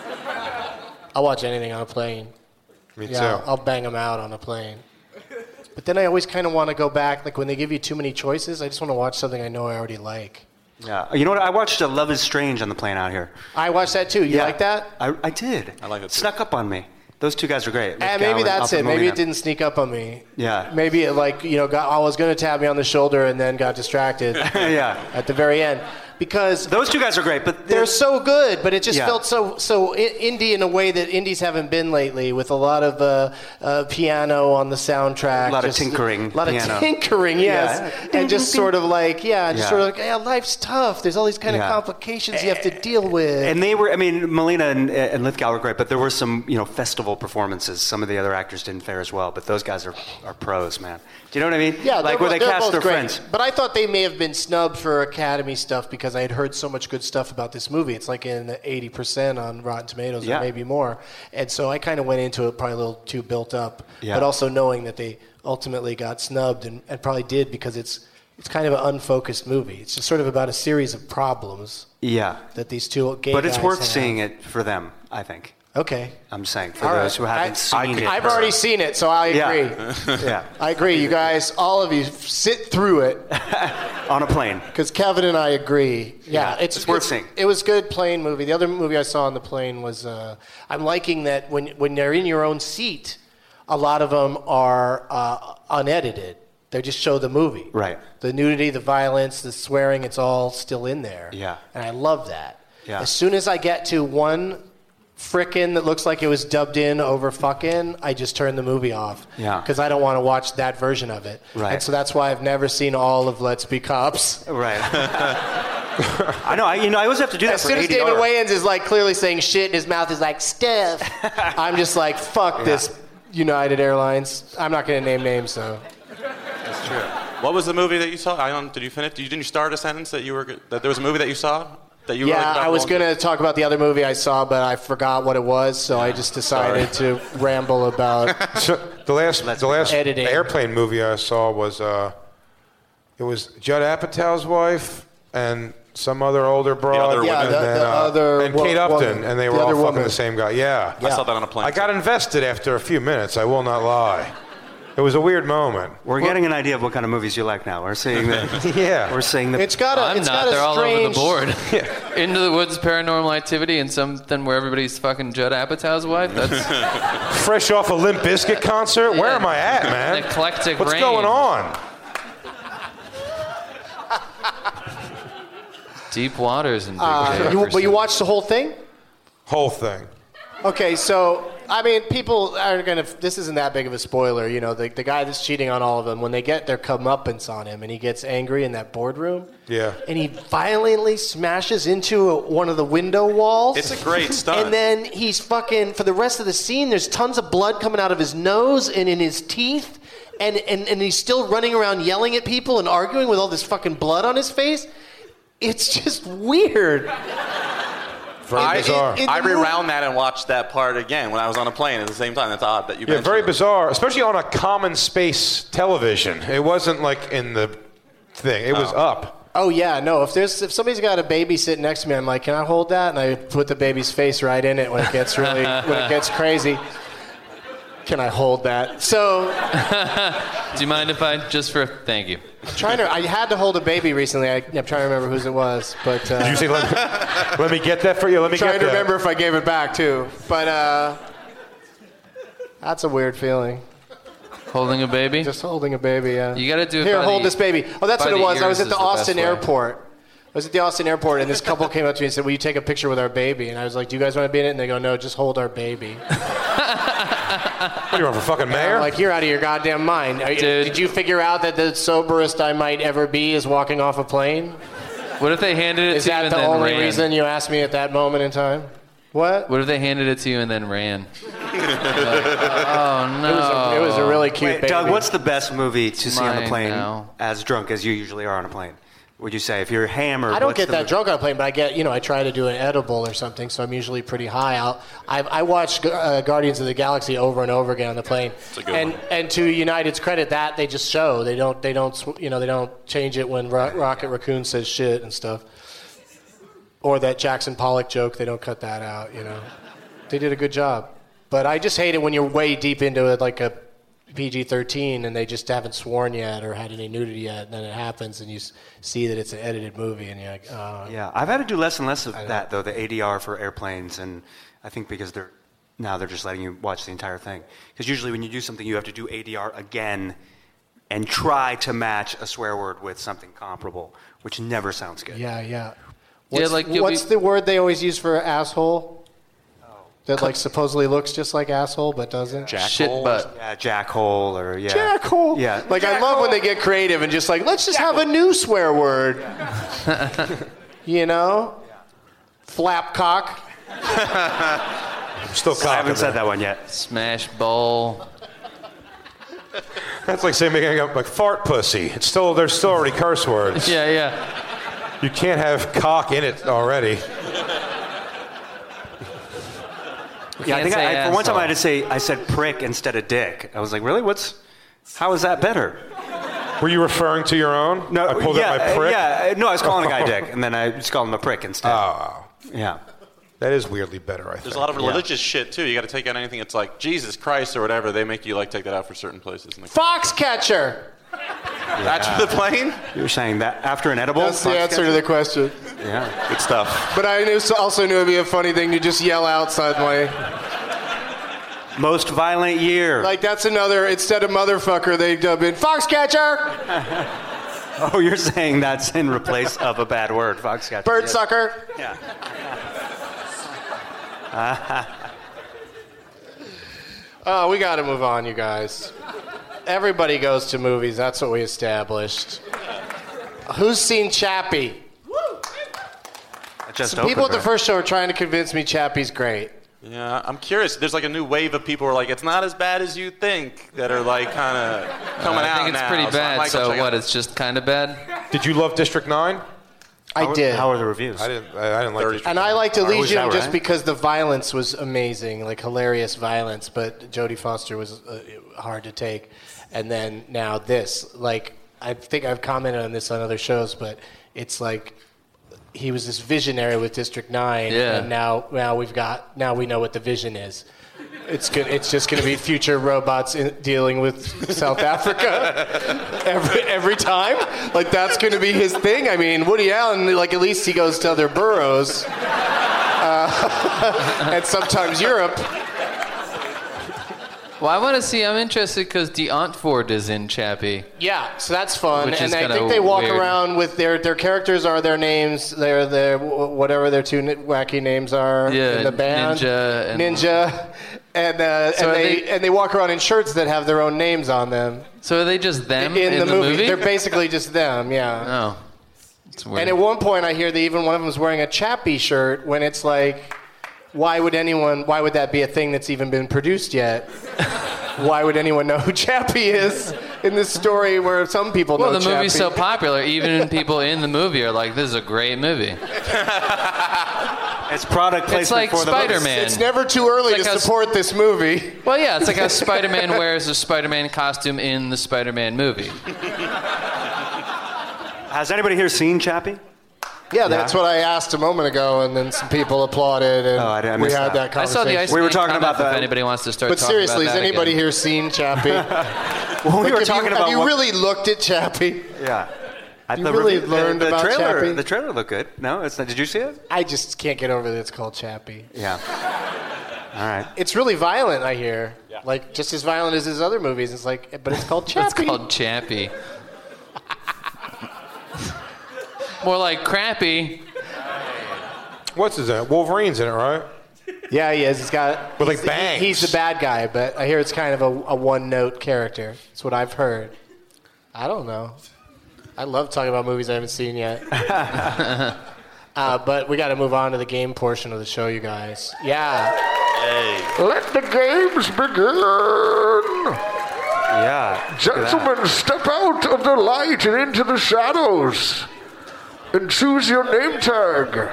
I'll watch anything on a plane. me Yeah, too. I'll, I'll bang them out on a plane. But then I always kind of want to go back. Like when they give you too many choices, I just want to watch something I know I already like. Yeah. You know what? I watched uh, Love is Strange on the plane out here. I watched that too. You Yeah. like that? I, I did. I like it too. Snuck up on me. Those two guys are great. And Lithgow maybe and that's Alfred it. Maybe Molina. it didn't sneak up on me. Yeah. Maybe it like, you know, got, I was going to tap me on the shoulder and then got distracted yeah. at the very end. Because Those two guys are great, but they're so good, but it just Yeah. felt so so i- indie in a way that indies haven't been lately, with a lot of uh, uh, piano on the soundtrack. A lot of just- tinkering A lot piano. of tinkering, yes. Yeah. And just sort of like, yeah, just Yeah. sort of like, yeah, life's tough. There's all these kind Yeah. of complications you have to deal with. And they were, I mean, Molina and, and Lithgow were great, but there were some, you know, festival performances. Some of the other actors didn't fare as well, but those guys are, are pros, man. Do you know what I mean? Yeah, like they're where bo- they they're cast both their great. friends. But I thought they may have been snubbed for Academy stuff because I had heard so much good stuff about this movie. It's like in the eighty percent on Rotten Tomatoes, Yeah. or maybe more. And so I kind of went into it probably a little too built up, Yeah. but also knowing that they ultimately got snubbed, and, and probably did because it's it's kind of an unfocused movie. It's just sort of about a series of problems Yeah. that these two gay But it's guys worth have. seeing it for them, I think. Okay. I'm saying, for All those right. who haven't I- seen it. I've already seen it, so I Yeah. agree. Yeah. I agree. You guys, all of you, sit through it. On a plane. Because Kevin and I agree. Yeah, Yeah, it's, it's worth seeing. It was good plane movie. The other movie I saw on the plane was uh, I'm liking that when when they're in your own seat, a lot of them are uh, unedited. They just show the movie. Right. The nudity, the violence, the swearing, it's all still in there. Yeah. And I love that. Yeah. As soon as I get to one frickin' that looks like it was dubbed in over fucking, I just turn the movie off. Yeah. Because I don't want to watch that version of it. Right. And so that's why I've never seen all of Let's Be Cops. Right. I know. I, you know, I always have to do that As for soon as A D R. David Wayans is like clearly saying shit and his mouth is like Steph, I'm just like, fuck Yeah. this United Airlines. I'm not going to name names though. That's true. What was the movie that you saw? I don't. Did you finish? Did you, didn't you start a sentence that you were that there was a movie that you saw that you? Yeah, really I was going going to talk about the other movie I saw, but I forgot what it was, so I just decided to ramble about. So the last, the last Editing. airplane movie I saw was uh, it was Judd Apatow's wife and some other older broad, other Yeah, and the- then, the uh, other and wo- Kate Upton, woman. and they The were all other fucking woman. the same guy. Yeah. I saw that on a plane. I got invested after a few minutes. I will not lie. It was a weird moment. We're getting an idea of what kind of movies you like now. We're seeing the. Yeah. We're seeing the. It's got a. I'm it's not. got a They're all over the strange- board. Into the Woods, Paranormal Activity, and something where everybody's fucking Judd Apatow's wife. That's Fresh off a Limp Bizkit concert? Where am I at, man? an eclectic What's range. going on? Deep waters and Big Uh, you, Jefferson. but you watched the whole thing? Whole thing. Okay, so I mean, people are gonna. This isn't that big of a spoiler, you know. The the guy that's cheating on all of them, when they get their comeuppance on him, and he gets angry in that boardroom, Yeah. and he violently smashes into a, one of the window walls. It's a great stunt. And then he's fucking for the rest of the scene. There's tons of blood coming out of his nose and in his teeth, and and and he's still running around yelling at people and arguing with all this fucking blood on his face. It's just weird. Very I, bizarre. in- I the movie- rewound that and watched that part again when I was on a plane at the same time. That's odd that you Yeah, mentioned very it. bizarre, especially on a common space television. It wasn't like in the thing. It was up. Oh yeah, no. If there's if somebody's got a baby sitting next to me, I'm like, can I hold that? And I put the baby's face right in it when it gets really when it gets crazy. Can I hold that? So Do you mind if I just for thank you? I'm trying to. I had to hold a baby recently. I, I'm trying to remember whose it was, but uh, Did you say, let me, let me get that for you? Let me trying get to that. remember if I gave it back too. But uh, that's a weird feeling. Holding a baby. Just holding a baby. Yeah. You gotta do it Here, by hold the- this baby. Oh, that's by what it the was. I was ears at the is the best Austin way. airport. I was at the Austin airport, and this couple came up to me and said, "Will you take a picture with our baby?" And I was like, "Do you guys want to be in it?" And they go, "No, just hold our baby." What are you on for fucking mayor? I'm like, you're out of your goddamn mind. Are you- Dude. Did you figure out that the soberest I might ever be is walking off a plane? What if they handed it Is to you that and the then only ran? reason you asked me at that moment in time? What? What if they handed it to you and then ran? Like, oh no! It was a, it was a really cute Wait, baby. Doug, what's the best movie to see on the Mine plane now. as drunk as you usually are on a plane? Would you say if you're hammered? I don't what's get the that movie? drunk on a plane, but I get, you know, I try to do an edible or something, so I'm usually pretty high. I'll, I, I watch uh, Guardians of the Galaxy over and over again on the plane. a good and one. and to United's credit, that they just show. They don't they don't sw- you know they don't change it when Ro- Rocket Raccoon says shit and stuff, or that Jackson Pollock joke. They don't cut that out. You know, they did a good job. But I just hate it when you're way deep into it, like a P G thirteen, and they just haven't sworn yet or had any nudity yet, and then it happens, and you s- see that it's an edited movie, and you're like, oh. Yeah, I've had to do less and less of that though. The A D R for airplanes, and I think because they're now they're just letting you watch the entire thing. Because usually when you do something, you have to do A D R again and try to match a swear word with something comparable, which never sounds good. Yeah, yeah. What's, like, you'll what's be- the word they always use for asshole? That like supposedly looks just like asshole but doesn't. Shit butt. Yeah, jackhole or yeah. Jackhole. Yeah. Like I love when they get creative and just like let's just have a new swear word. You know, flapcock. I'm still I cocking haven't said there. that one yet. Smash bowl. That's like saying making up like fart pussy. It's still there's still already curse words. Yeah, yeah. You can't have cock in it already. Yeah, I Can't think say I, I, for one time asshole. I had to say I said prick instead of dick. I was like, really? What's? How is that better? Were you referring to your own? No, I pulled yeah, out my prick. yeah. No, I was calling a guy dick, and then I just called him a prick instead. Oh, Yeah. that is weirdly better. I think. There's a lot of religious shit too. You got to take out anything that's like Jesus Christ or whatever. They make you like take that out for certain places. And like, Foxcatcher. that's for the plane. You were saying that after an edible? That's the answer to the question. Yeah. Good stuff. But I knew, also knew it'd be a funny thing to just yell out suddenly. Most violent year. Like that's another. Instead of motherfucker, they dub in Foxcatcher. Oh, you're saying that's in replace of a bad word, foxcatcher. Bird Yes. sucker. Yeah. Oh, we got to move on, you guys. Everybody goes to movies. That's what we established. Who's seen Chappie? It just Some people at opened, the right? first show are trying to convince me Chappie's great. Yeah, I'm curious. There's like a new wave of people who are like, it's not as bad as you think, that are like kind of coming I out think it's now. pretty So I bad. might go So check it what? out. It's just kind of bad. Did you love District Nine? I did. How are the reviews? I didn't. I, I didn't like thirty. District And I liked Was Elysium that just right? because the violence was amazing, like hilarious violence, but Jodie Foster was uh, hard to take. And then now this, like, I think I've commented on this on other shows, but it's like he was this visionary with District Nine, Yeah. and now now we've got now we know what the vision is. It's good. It's just going to be future robots in, dealing with South Africa every every time. Like that's going to be his thing. I mean, Woody Allen, like at least he goes to other boroughs, uh, and sometimes Europe. Well, I want to see. I'm interested because De Antwoord is in Chappie. Yeah, so that's fun. Which and is I kinda think they walk weird. around with their their characters are their names. Their their whatever their two n- wacky names are Yeah, in the band. Ninja and- Ninja, and uh, So and are they, they- and they walk around in shirts that have their own names on them. So are they just them in, in, the, movie. movie? They're basically just them. Yeah. Oh, it's weird. And at one point, I hear that even one of them is wearing a Chappie shirt. When it's like, why would anyone? Why would that be a thing that's even been produced yet? Why would anyone know who Chappie is in this story where some people well, know the movie's so Chappie? popular, even people in the movie are like, "This is a great movie." It's product placement It's like for the movie. Spider-Man. It's never too early It's like to how- support this movie. Well, yeah, it's like how Spider-Man wears a Spider-Man costume in the Spider-Man movie. Has anybody here seen Chappie? Yeah, that's what I asked a moment ago, and then some people applauded, and Oh, I didn't- I we missed had that. that I saw the conversation. Ice We were Man talking about comic if the- anybody wants to start But talking seriously, about has that anybody again. here seen Chappie? Well, we Like, were have talking you, about Have you what- really looked at Chappie? Yeah. I, You really review- learned the, the about trailer, Chappie? The trailer looked good. No, it's not. Did you see it? I just can't get over that it's called Chappie. Yeah. All right. It's really violent, I hear. Like, just as violent as his other movies. It's like, but it's called Chappie. It's called Chappie. More like crappy. What's his name? Wolverine's in it, right? Yeah, he is. He's got. With, like, he's- bangs. He's the bad guy, but I hear it's kind of a, a one-note character. That's what I've heard. I don't know. I love talking about movies I haven't seen yet. uh, but we got to move on to the game portion of the show, you guys. Yeah. Hey. Let the games begin. Yeah. Gentlemen, step out of the light and into the shadows. And choose your name tag.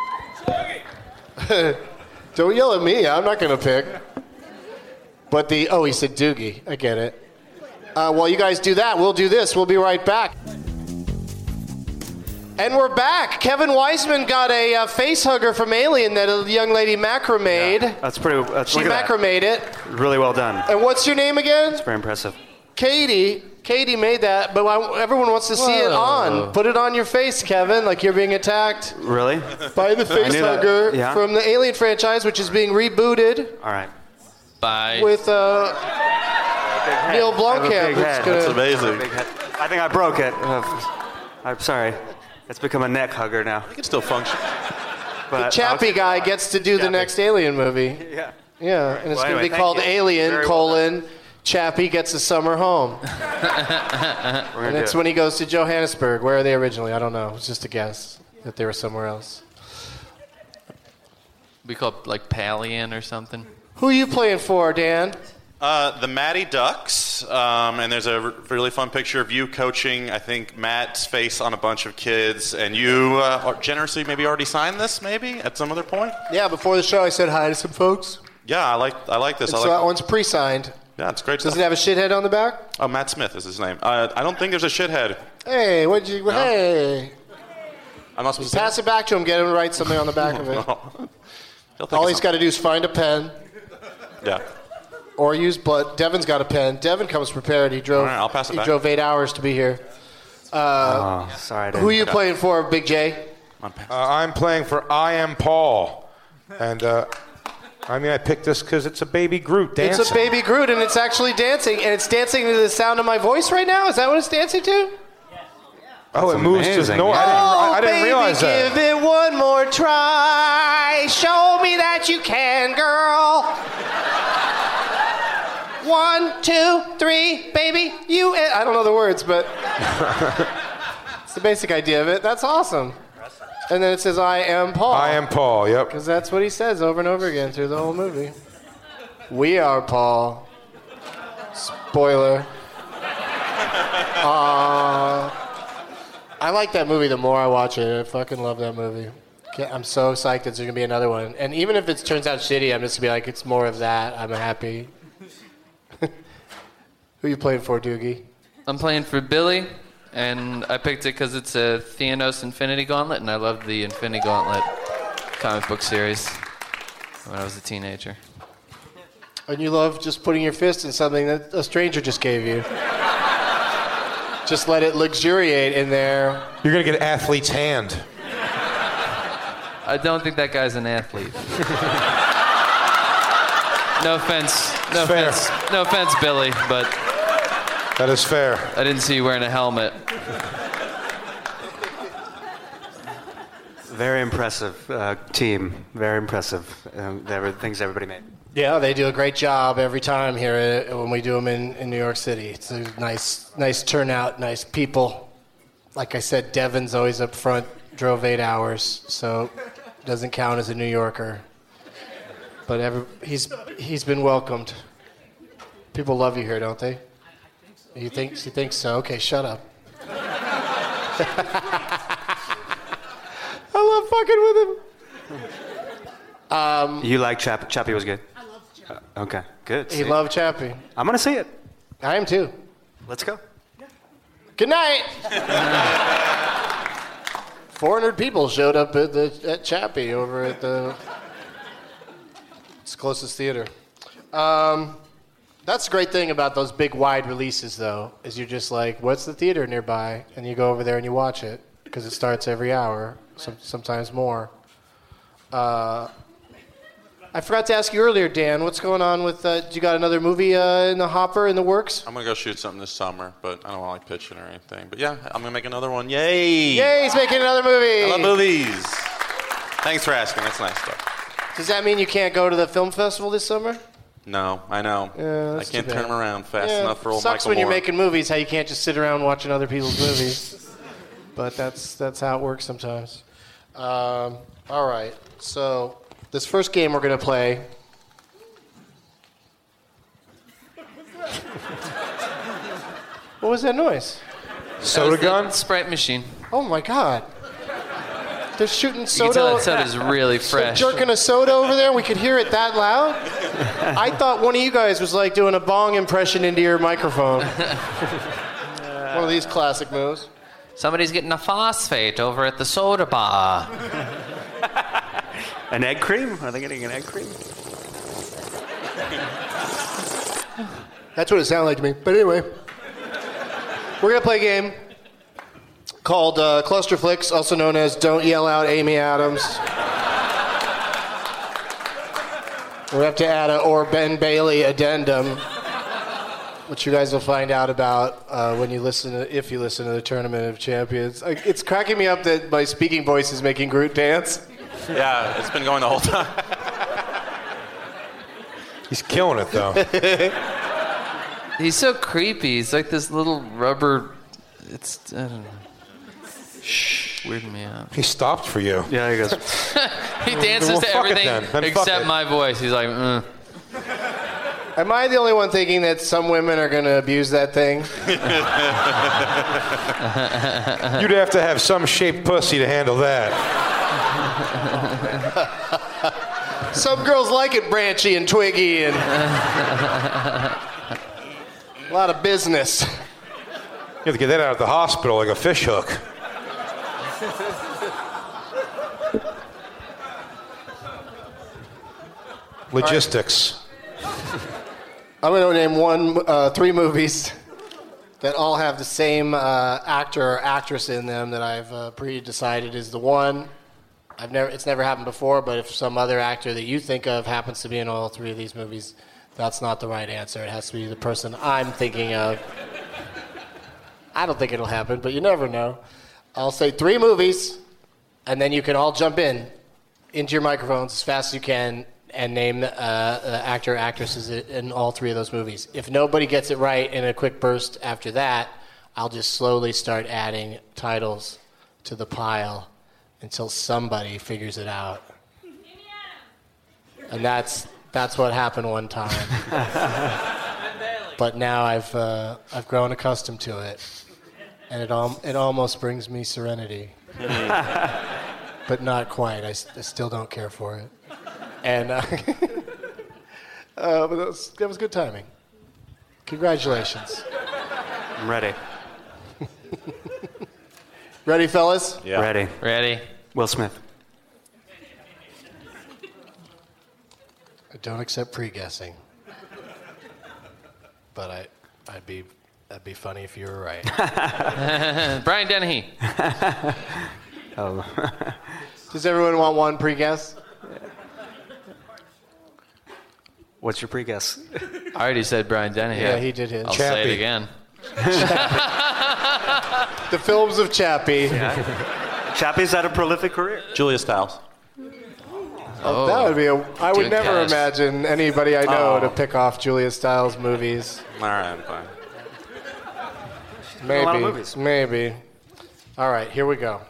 Don't yell at me. I'm not going to pick. But the... Oh, he said Doogie. I get it. Uh, while you guys do that, we'll do this. We'll be right back. And we're back. Kevin Weisman got a uh, face hugger from Alien that a young lady macrame'd. Yeah, that's pretty. That's, She look at that. macrame'd it. Really well done. And what's your name again? It's very impressive. Katie. Katie made that, but I, everyone wants to see it on. Put it on your face, Kevin, like you're being attacked Really? by the face knew that. hugger Yeah. from the Alien franchise, which is being rebooted All right. Bye. with uh, Neil I have a Blomkamp. big who's head. gonna- That's amazing. Big head. I think I broke it. Uh, I'm sorry. It's become a neck hugger now. It can still function. But Chappie I'll- guy gets to do the Chappie. next Alien movie. Yeah. Yeah, and it's Well, going to anyway, be thank called you. Alien, Very well colon, Chappie gets a summer home. We're And gonna that's do when it. he goes to Johannesburg. Where are they originally? I don't know. It's just a guess that they were somewhere else. We call it like Palian or something. Who are you playing for, Dan? Uh, the Matty Ducks, um, and there's a r- really fun picture of you coaching, I think, Matt's face on a bunch of kids, and you uh, are generously maybe already signed this, maybe, at some other point? Yeah, before the show I said hi to some folks. Yeah, I like I like this. And I so like, that one's pre-signed. yeah, it's great Does stuff. it have a shithead on the back? Oh, Matt Smith is his name. Uh, I don't think there's a shithead. Hey, what'd you... Hey. I'm not supposed to say Pass it back to him. Get him to write something on the back of it. No. He'll think All it's he's got to do is find a pen not- Yeah. or use blood. Devin's got a pen. Devin comes prepared. He drove. All right, I'll pass it he back. drove eight hours to be here. Uh, Oh, sorry. I who are didn't- you playing for, Big J? Come on, pass. Uh, I'm playing for I Am Paul. And, uh, I mean, I picked this because it's a baby Groot dancing. It's a baby Groot, and it's actually dancing, and it's dancing to the sound of my voice right now. Is that what it's dancing to? Oh, it moves to amazing. no. I didn't, I, I didn't baby, realize give that. it one more try. Show me that you can, girl. One, two, three, baby, you. I don't know the words, but it's the basic idea of it. That's awesome. And then it says, "I am Paul." I Am Paul, yep. Because that's what he says over and over again through the whole movie. We are Paul. Spoiler. Uh, I like that movie the more I watch it. I fucking love that movie. Okay, I'm so psyched that there's going to be another one. And even if it turns out shitty, I'm just going to be like, it's more of that. I'm happy. Who you playing for, Doogie? I'm playing for Billy, and I picked it because it's a Thanos Infinity Gauntlet, and I loved the Infinity Gauntlet comic book series when I was a teenager. And you love just putting your fist in something that a stranger just gave you. Just let it luxuriate in there. You're going to get athlete's hand. I don't think that guy's an athlete. No offense, no Fair. offense, no offense, Billy, but That is fair. I didn't see you wearing a helmet. Very impressive uh, team. Very impressive. Um, the things everybody made. Yeah, they do a great job every time here uh, when we do them in, in New York City. It's a nice, nice turnout, nice people. Like I said, Devin's always up front, drove eight hours, so doesn't count as a New Yorker. But every, he's he's been welcomed. People love you here, don't they? You think you think so? Okay, shut up. I love fucking with him. Um, You like Chappie? Chappie was good. I love Chappie. Uh, okay, good. he See? loved Chappie. I'm gonna see it. I am too. Let's go. Good night. four hundred people showed up at the at Chappie over at the its closest theater. Um, that's the great thing about those big wide releases, though, is you're just like, what's the theater nearby? And you go over there and you watch it because it starts every hour, some, sometimes more. Uh, I forgot to ask you earlier, Dan, what's going on with, uh, you got another movie uh, in the hopper, in the works? I'm going to go shoot something this summer, but I don't want to like pitch it or anything. But yeah, I'm going to make another one. Yay! Yay, he's making another movie. I love movies. Thanks for asking. That's nice stuff. Does that mean you can't go to the film festival this summer? No, I know. Yeah, I that's can't too turn bad. them around fast Yeah, enough for old sucks Michael when Moore. you're making movies how you can't just sit around watching other people's movies. But that's that's how it works sometimes. Um, all right. So this first game we're going to play. What was that noise? Soda gun? Sprite machine. Oh my God. They're shooting You soda. can tell that soda's really They're fresh. jerking a soda over there. We could hear it that loud. I thought one of you guys was like doing a bong impression into your microphone. One of these classic moves. Somebody's getting a phosphate over at the soda bar. An egg cream? Are they getting an egg cream? That's what it sounded like to me. But anyway, we're going to play a game called uh, Cluster Flicks, also known as Don't Yell Out Amy Adams. We have to add a or Ben Bailey addendum, which you guys will find out about uh, when you listen to, if you listen to the Tournament of Champions. Like, it's cracking me up that my speaking voice is making Groot dance. Yeah, it's been going the whole time. He's killing it, though. He's so creepy. He's like this little rubber. It's I don't know. Shh, weirding me out. He stopped for you. Yeah, he goes. He dances Well, to fuck it everything then. Then fuck except it. my voice. He's like, mm. Am I the only one thinking that some women are going to abuse that thing? You'd have to have some shaped pussy to handle that. Some girls like it branchy and twiggy and a lot of business. You have to get that out of the hospital like a fish hook. Logistics. I'm going to name one, uh, three movies that all have the same uh, actor or actress in them that I've uh, pre-decided is the one. I've never, it's never happened before, but if some other actor that you think of happens to be in all three of these movies, that's not the right answer. It has to be the person I'm thinking of. I don't think it'll happen, but you never know. I'll say three movies, and then you can all jump in into your microphones as fast as you can and name uh, the actor or actresses in all three of those movies. If nobody gets it right in a quick burst after that, I'll just slowly start adding titles to the pile until somebody figures it out. And that's that's what happened one time. But now I've uh, I've grown accustomed to it, and it al- it almost brings me serenity, but not quite. I, s- I still don't care for it. And uh, uh, but that was, that was good timing. Congratulations. I'm ready. Ready, fellas? Yeah. Ready. Ready? Will Smith. I don't accept pre-guessing, but I I'd be that'd be funny if you were right. Brian Dennehy. Oh. Does everyone want one pre-guess? What's your pre-guess? I already said Brian Dennehy. Yeah, he did his. I'll say Chappie. it again. The films of Chappie. Chappie's had a prolific career. Julia Stiles. Oh, that would be a. I would Good never guess. imagine anybody I know Oh. to pick off Julia Stiles movies. All right, fine. Maybe. a lot of movies. Maybe. All right, here we go.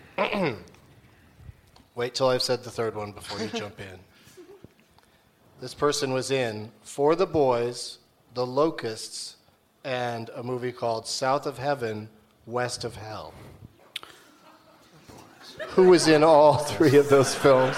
Wait till I've said the third one before you jump in. This person was in For the Boys, The Locusts, and a movie called South of Heaven, West of Hell. Who was in all three of those films?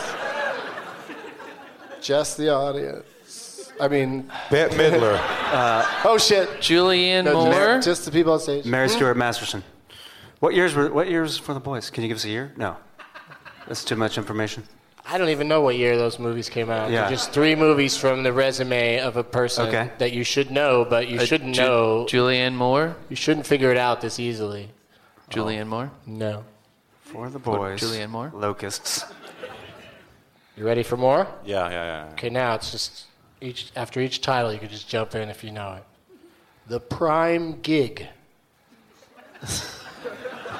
Just the audience. I mean, Bette Midler. oh shit. Julianne No, Moore. just, just the people on stage. Mary Stuart Masterson. What years were what years for the boys? Can you give us a year? No. That's too much information. I don't even know what year those movies came out. Yeah. They're just three movies from the resume of a person Okay. that you should know, but you Uh, shouldn't Ju- know. Julianne Moore. You shouldn't figure it out this easily. Julianne Moore. No. For the boys. Julianne Moore? Locusts. You ready for more? Yeah, yeah, yeah. Okay, now it's just each after each title, you can just jump in if you know it. The Prime Gig.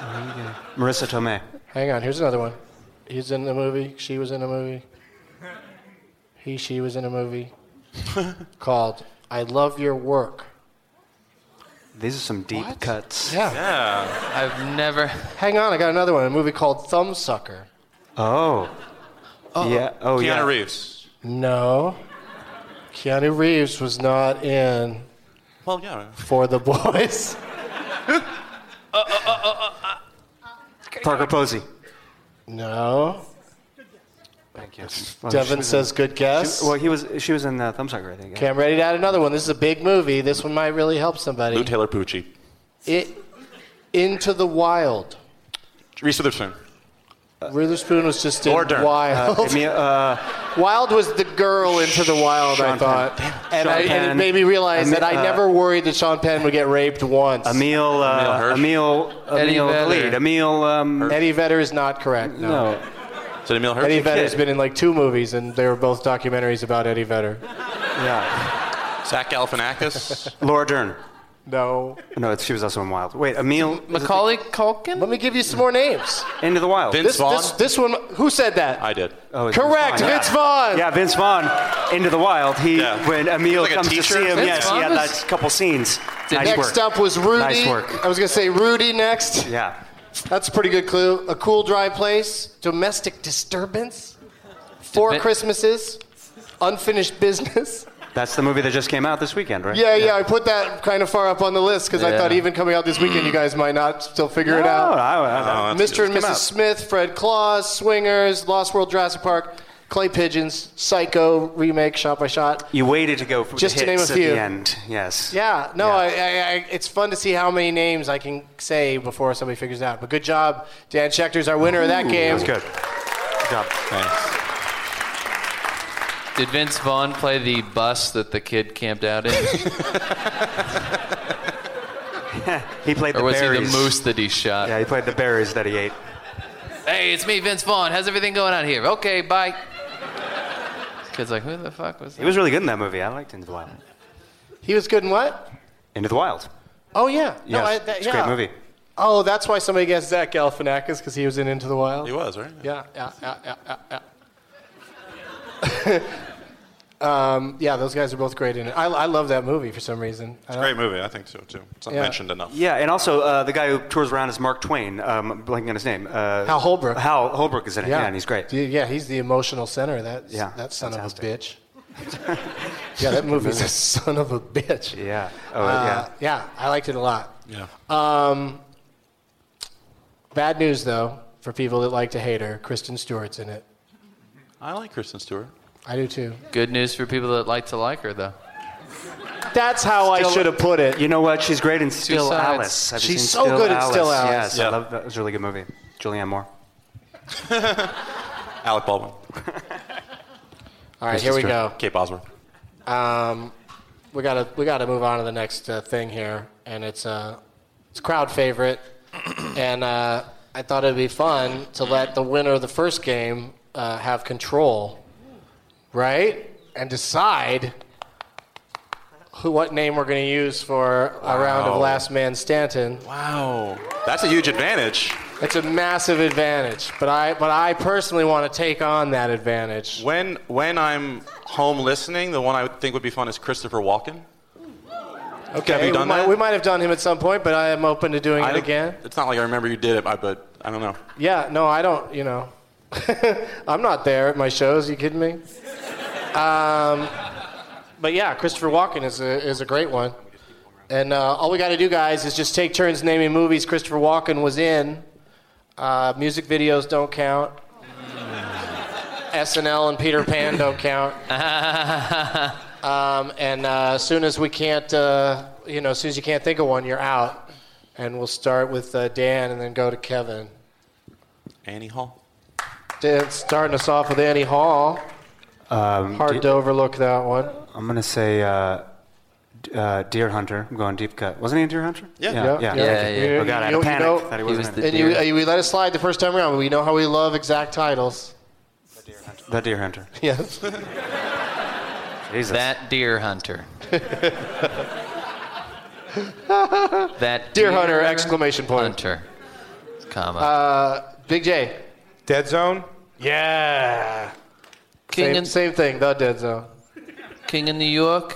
Marissa Tomei. Hang on, here's another one. He's in the movie. She was in the movie. He, she was in a movie called I Love Your Work. These are some deep What? cuts. Yeah. Yeah. I've never. Hang on, I got another one. A movie called Thumbsucker. Oh. Yeah. Oh, Keanu yeah. Reeves. No. Keanu Reeves was not in Well, yeah. For the Boys. Parker Posey. No. Thank you. Devin says good guess. Well, he was. She was in uh, Thumbsucker, I think. Okay, I'm ready to add another one. This is a big movie. This one might really help somebody. Lou Taylor Pucci. It, Into the Wild. Reese Witherspoon. Witherspoon was just in Laura Dern. Wild. Uh, Emi- uh, Wild was the girl into the wild, Sean I thought. Penn. And, Sean I, and it Penn. made me realize Emi- that I uh, never worried that Sean Penn would get raped once. Emil. Uh, Emil Hirsch? Emil. Eddie Emil Vedder. Khalid. Emil. Um, Eddie Vedder is not correct. No. no. Is it Emil Hirsch? Eddie Vedder's kid. been in like two movies, and they were both documentaries about Eddie Vedder. Yeah. Zach Galifianakis. Laura Dern. No. No, it's, she was also in Wild. Wait, Emil. Macaulay Culkin? Let me give you some more names. Into the Wild. Vince This, Vaughn. this, this one, who said that? I did. Oh, it's Correct, Vince Vaughn. Yeah, Vince Vaughn. Into the Wild. He Yeah. when Emil Like a comes to t-shirt? see him. Vince Yes, he Vaughn had was- that couple scenes. Did Nice Next work. up was Rudy. Nice work. I was going to say Rudy next. Yeah. That's a pretty good clue. A Cool Dry Place, Domestic Disturbance, Four Did- Christmases, Unfinished Business. That's the movie that just came out this weekend, right? Yeah, yeah, I put that kind of far up on the list because I Yeah. thought even coming out this weekend, you guys might not still figure No, it out. I, I, I, Oh, that's Mister good. and Come Missus out. Smith, Fred Claus, Swingers, Lost World, Jurassic Park, Clay Pigeons, Psycho remake, shot by shot. You waited to go for Just the to name hits a few. at the end. Yes. Yeah, no, Yeah. I, I, I, it's fun to see how many names I can say before somebody figures it out. But good job, Dan Schechter's our winner of that game. That was good. Good job. Thanks. Did Vince Vaughn play the bus that the kid camped out in? He played the Or was he berries. the moose that he shot? Yeah, he played the berries that he ate. Hey, it's me, Vince Vaughn. How's everything going on here? Okay, bye. Kid's like, who the fuck was that? He was really good in that movie. I liked Into the Wild. He was good in what? Into the Wild. Oh, yeah. No, Yes, I, that, it's a yeah. great movie. Oh, that's why somebody guessed Zach Galifianakis because he was in Into the Wild. He was, right? Yeah, yeah, yeah, yeah, yeah. yeah. um, yeah, those guys are both great in it. I, I love that movie for some reason. It's a great movie. I think so, too. It's not Yeah. mentioned enough. Yeah, and also uh, the guy who tours around as Mark Twain. Um, I'm blanking on his name. Uh, Hal Holbrook. Hal Holbrook is in it. Yeah, and he's great. Yeah, yeah, he's the emotional center of that, Yeah, that son fantastic. of a bitch. Yeah, that movie's a son of a bitch. Yeah. Oh, Uh, yeah. yeah, I liked it a lot. Yeah. Um, bad news, though, for people that like to hate her. Kristen Stewart's in it. I like Kristen Stewart. I do, too. Good news for people that like to like her, though. That's how I Still- should have put it. You know what? She's great in Still sides. Alice. Have you She's seen so Still good in Alice? Still Alice. Yes, Yeah. I love that. It was a really good movie. Julianne Moore. Alec Baldwin. All right, here we go. Kate Bosworth. Um, we gotta we gotta move on to the next uh, thing here, and it's uh, it's a crowd favorite, and uh, I thought it'd be fun to let the winner of the first game uh, have control, right, and decide who what name we're going to use for a round of Wow. Last Man Stanton. Wow. That's a huge advantage. It's a massive advantage, but I but I personally want to take on that advantage. When when I'm home listening, the one I would think would be fun is Christopher Walken. Okay, Have you done we, might, that? we might have done him at some point, but I am open to doing I it don't- again. It's not like I remember you did it, but I don't know. Yeah, no, I don't, you know. I'm not there at my shows, you kidding me? Um, but yeah, Christopher Walken is a, is a great one. And uh, all we got to do, guys, is just take turns naming movies Christopher Walken was in. Uh, music videos don't count. S N L and Peter Pan don't count. Um, and uh, as soon as we can't, uh, you know, as soon as you can't think of one, you're out. And we'll start with uh, Dan and then go to Kevin. Annie Hall. Dan, starting us off with Annie Hall. Um, Hard de- to overlook that one. I'm going to say uh, d- uh, Deer Hunter. I'm going deep cut. Wasn't he a Deer Hunter? Yeah. Yeah. Yeah, yeah. yeah, yeah. Oh, God, I had You- a you panic know- that he He wasn't was in the it. And you, deer. uh, we let it slide the first time around. We know how we love exact titles. The Deer Hunter. Yes. Jesus. That deer hunter. that Deer hunter, exclamation point. Hunter. Comma. Uh, Big J. Dead Zone. Yeah. King Same, in same thing, the dead zone. King in New York.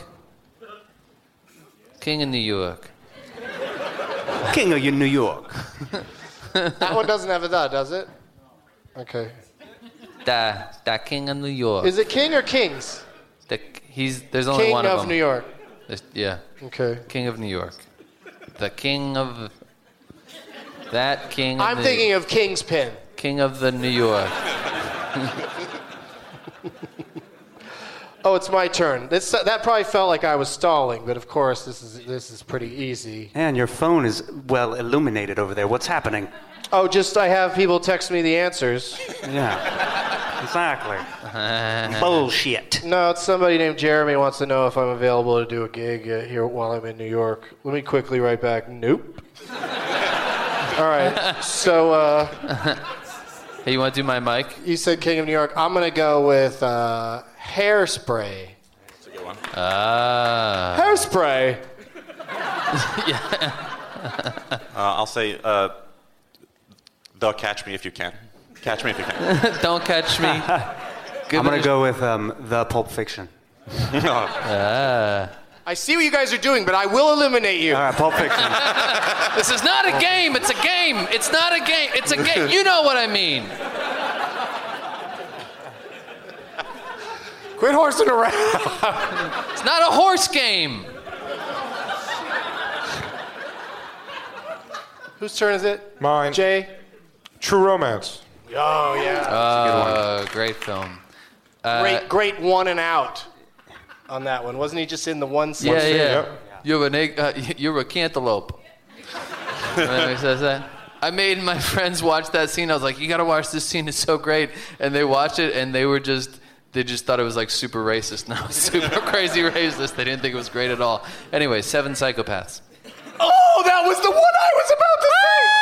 King in New York. King of New York. That one doesn't have a the, does it? Okay. Da, da King of New York. Is it King or Kings? The, he's there's only King one of, of them. New York. There's- yeah. Okay. King of New York. The King of that King. Of I'm the, thinking of Kingspin. King of the New York. Oh, it's my turn. This, that probably felt like I was stalling, but of course this is this is pretty easy. And your phone is well illuminated over there. What's happening? Oh, just I have people text me the answers. Yeah. Exactly. Bullshit. No, it's somebody named Jeremy wants to know if I'm available to do a gig uh, here while I'm in New York. Let me quickly write back. Nope. All right. So uh, Hey, you want to do my mic? you said King of New York. I'm gonna go with uh, Hairspray. That's a good one. Ah. Hairspray. Uh, I'll say, uh, the Catch Me If You Can. Catch Me If You Can. Don't catch me. Good I'm going one. to go with um, The Pulp Fiction. Ah. I see what you guys are doing, but I will eliminate you. All right, Pulp Fiction. This is not a game. It's a game. It's not a game. It's a game. You know what I mean. Quit horsing around. It's not a horse game. Whose turn is it? Mine. Jay? True Romance. Oh, yeah. Uh, great film. Uh, great, great one and out on that one. Wasn't he just in the one scene? Yeah, yeah. Yep. You're an egg, uh, you're a cantaloupe. And then he says that. I made my friends watch that scene. I was like, you got to watch this scene. It's so great. And they watched it, and they were just, they just thought it was like super racist. No, super crazy racist. They didn't think it was great at all. Anyway, Seven Psychopaths. Oh, that was the one I was about to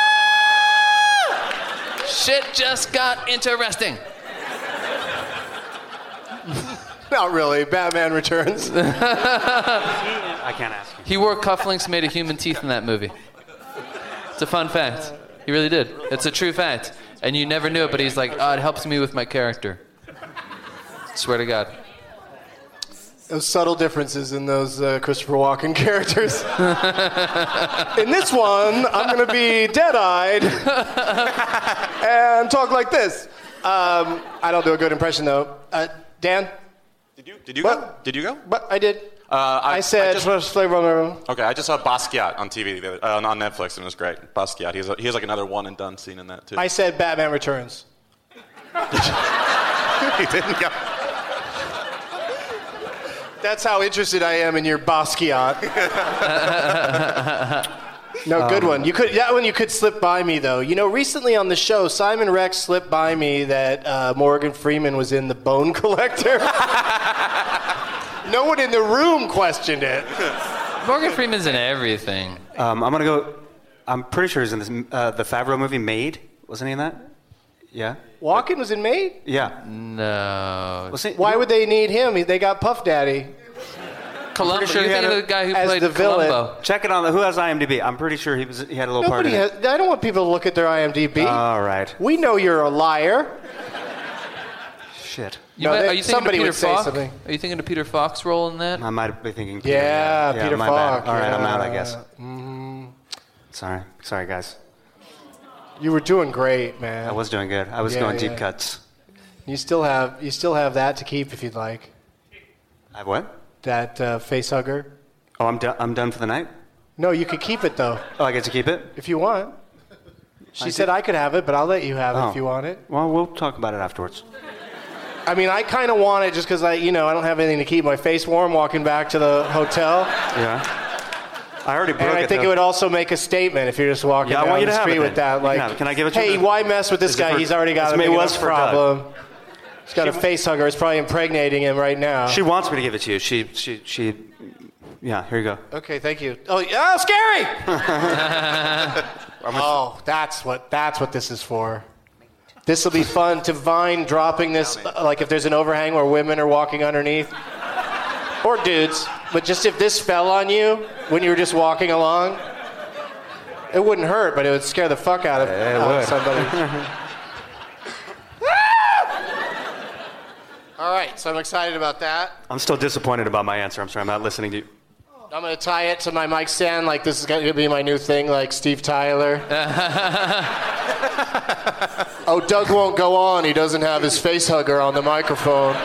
say! Shit just got interesting. Not really. Batman Returns. I can't ask you. He wore cufflinks made of human teeth in that movie. It's a fun fact. He really did. It's a true fact. And you never knew it, but he's like, oh, it helps me with my character. Swear to God. Those subtle differences in those uh, Christopher Walken characters. In this one, I'm going to be dead-eyed and talk like this. Um, I don't do a good impression, though. Uh, Dan? Did you, did you What? go? Did you go? But I did. Uh, I, I said, I just, first flavor on the room. okay, I just saw Basquiat on T V, the other, uh, on Netflix, and it was great. Basquiat. He has, a, he has like another one and done scene in that, too. I said Batman Returns. He didn't go. That's how interested I am in your Basquiat. No, good one. You could that one you could slip by me though. You know, recently on the show, Simon Rex slipped by me that uh, Morgan Freeman was in The Bone Collector. No one in the room questioned it. Morgan Freeman's in everything. Um, I'm going to go, I'm pretty sure he's in this, uh, the Favreau movie Made. Wasn't he in that? Yeah? Walken was in Made? Yeah. No. Was he, Why would they need him? They got Puff Daddy. Columbo. sure you he think had of a- the guy who as played the villain. Columbo. Check it on the, who has IMDb? I'm pretty sure he was. He had a little part Nobody in has, it. I don't want people to look at their IMDb. All right. We know you're a liar. Shit. You No, might- they- are you thinking somebody of Peter would say Falk? something. Are you thinking of Peter Falk's role in that? I might be thinking. Yeah, yeah, Peter my Falk. Bad. All right, I'm out, I yeah. guess. Mhm. Sorry. Sorry, guys. You were doing great, man. I was doing good. I was Yeah, going yeah. deep cuts. You still have you still have that to keep if you'd like. I have what? That uh, face hugger. Oh, I'm done. I'm done for the night. No, you could keep it though Oh, I get to keep it. if you want. She I said did- I could have it, but I'll let you have it Oh. if you want it. Well, we'll talk about it afterwards. I mean, I kind of want it just because I, you know, I don't have anything to keep my face warm walking back to the hotel. Yeah. I already broke And I it. think though. it would also make a statement if you're just walking Yeah, I down want you the to have street it with then. that. You Like, can have it. Can I give it to hey, you? why mess with this Is it guy? for- He's already got It's a made big was enough for Doug. problem. He's got a She- face hugger. It's probably impregnating him right now. She wants me to give it to you. She, she, she. Yeah. Here you go. Okay, thank you. Oh, yeah, oh scary! Oh, that's what that's what this is for. This will be fun to Vine dropping this, uh, like if there's an overhang where women are walking underneath, or dudes. But just if this fell on you when you were just walking along, it wouldn't hurt, but it would scare the fuck out of, It out of would. somebody. All right. right, so I'm excited about that. I'm still disappointed about my answer. I'm sorry, I'm not listening to you. I'm going to tie it to my mic stand like this is going to be my new thing, like Steve Tyler. Oh, Doug won't go on. He doesn't have his face hugger on the microphone.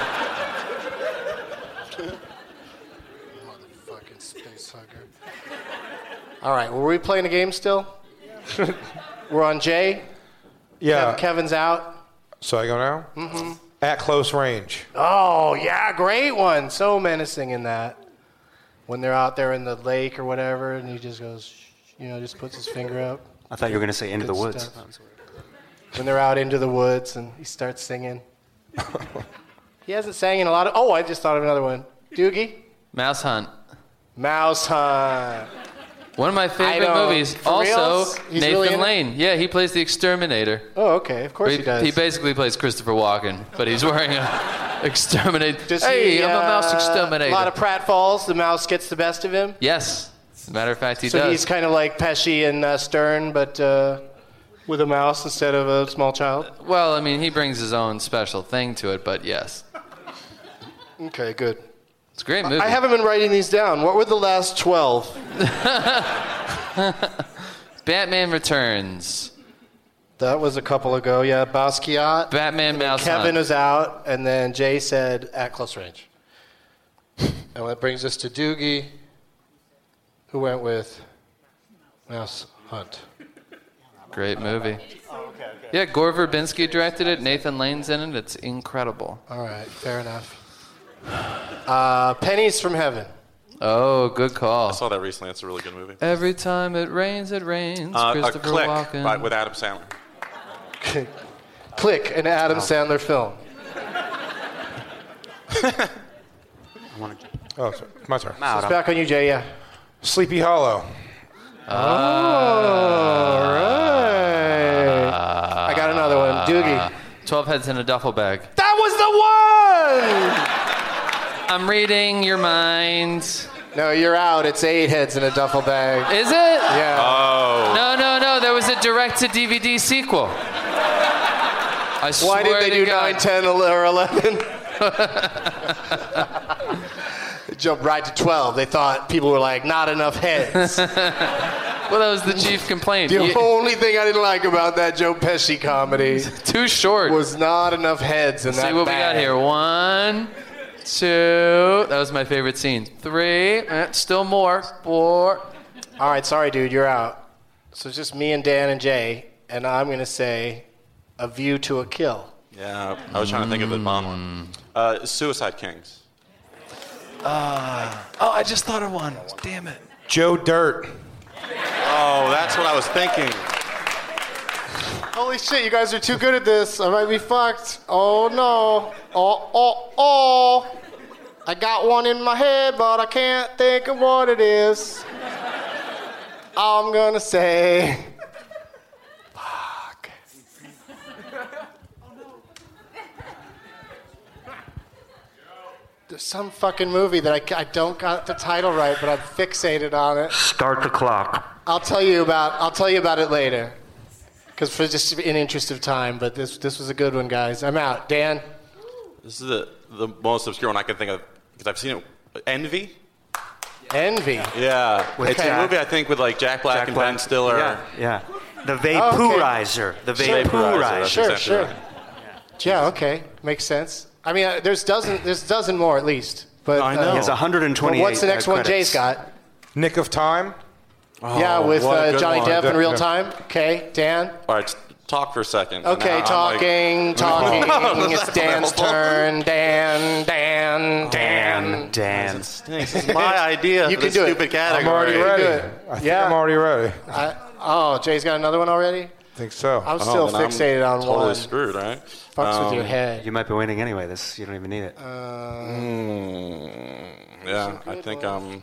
Motherfucking space hugger. All right, were we playing a game still? We're on Jay? Yeah. Kev- Kevin's out. So I go now? Mm-hmm. At close range. Oh, yeah, great one. So menacing in that. When they're out there in the lake or whatever, and he just goes, you know, just puts his finger up. I thought you were going to say Into Good the Woods. stuff. When they're out into the woods and he starts singing. He hasn't sang in a lot of... Oh, I just thought of another one. Doogie? Mouse Hunt. Mouse Hunt. One of my I favorite don't- movies. for Also, reals? He's Nathan really in it? Lane. Yeah, he plays the exterminator. Oh, okay. Of course he, he, does. he basically plays Christopher Walken, but he's wearing a exterminator. Does hey, he, I'm a mouse uh, exterminator. A lot of pratfalls. The mouse gets the best of him. Yes. As a matter of fact, he so does. he's kind of like Pesci and uh, Stern, but uh, with a mouse instead of a small child. Well, I mean, he brings his own special thing to it, but yes. Okay, good. It's a great movie. I haven't been writing these down. What were the last twelve? Batman Returns. That was a couple ago, yeah. Basquiat. Batman Mouse Kevin Hunt. was out, and then Jay said at close range. And that brings us to Doogie, who went with Mouse Hunt. Great movie. Yeah, Gore Verbinski directed it. Nathan Lane's in it. It's incredible. All right, fair enough. Uh, Pennies from Heaven. Oh, good call. I saw that recently. It's a really good movie. Every time it rains, it rains. Uh, a Christopher Click Walken. by, with Adam Sandler. Click, an Adam Oh. Sandler film. I want to. Oh, sorry. My turn. It's back on you, Jay, yeah. Sleepy Hollow. Oh, all right. I got another one. Doogie. Twelve Heads in a Duffel Bag. That was the one! I'm reading your mind. No, you're out. It's eight heads in a duffel bag. Is it? Yeah. Oh. No, no, no. There was a direct-to-D V D sequel. I swear Why did they to do God. nine, ten, or eleven? They jumped right to twelve. They thought people were like, not enough heads. Well, that was the chief complaint. The You- only thing I didn't like about that Joe Pesci comedy Too short. was not enough heads in See that what bag. we got here. One, two. That was my favorite scene. Three. Eh, still more. Four. All right, sorry, dude, you're out. So it's just me and Dan and Jay, and I'm going to say A View to a Kill. Yeah, I was trying to think of the Bond one. Uh, Suicide Kings. Uh, oh, I just thought of one. Damn it. Joe Dirt. Oh, that's what I was thinking. Holy shit, you guys are too good at this. I might be fucked. Oh, no. Oh, oh, oh. I got one in my head, but I can't think of what it is. I'm going to say... Fuck. There's some fucking movie that I, I don't got the title right, but I'm fixated on it. Start the clock. I'll tell you about I'll tell you about it later. Because for just in interest of time, but this this was a good one, guys. I'm out. Dan? This is the, the most obscure one I can think of because I've seen it. Envy? Envy. Yeah. With it's Jack- a movie I think with like Jack Black Jack and Black. Ben Stiller. Yeah, yeah. The Oh, okay. vaporizer. The Sure. vaporizer. That's Sure, exactly sure. right. Yeah, okay. Makes sense. I mean, uh, there's dozen there's a dozen more at least. But I know. uh, He has one hundred twenty-eight. well, what's the next uh, one credits. Jay's got? Nick of Time. yeah, with what a uh, good Johnny one. Depp in Good- real good. time. Okay, Dan? All right, talk for a second. Okay, Now I'm like- talking, talking. No, It's that's Dan's helpful. turn. Dan, Dan, Dan. Dan. This is my idea You for can this do it. stupid category. I'm already do ready. it. I think Yeah. I'm already ready. I, oh, Jay's got another one already? I think so. I'm Oh, still then I'm fixated on totally one. screwed, right? Fucks with Um, your head. You might be winning anyway. This you don't even need it. Mm, yeah, I think um.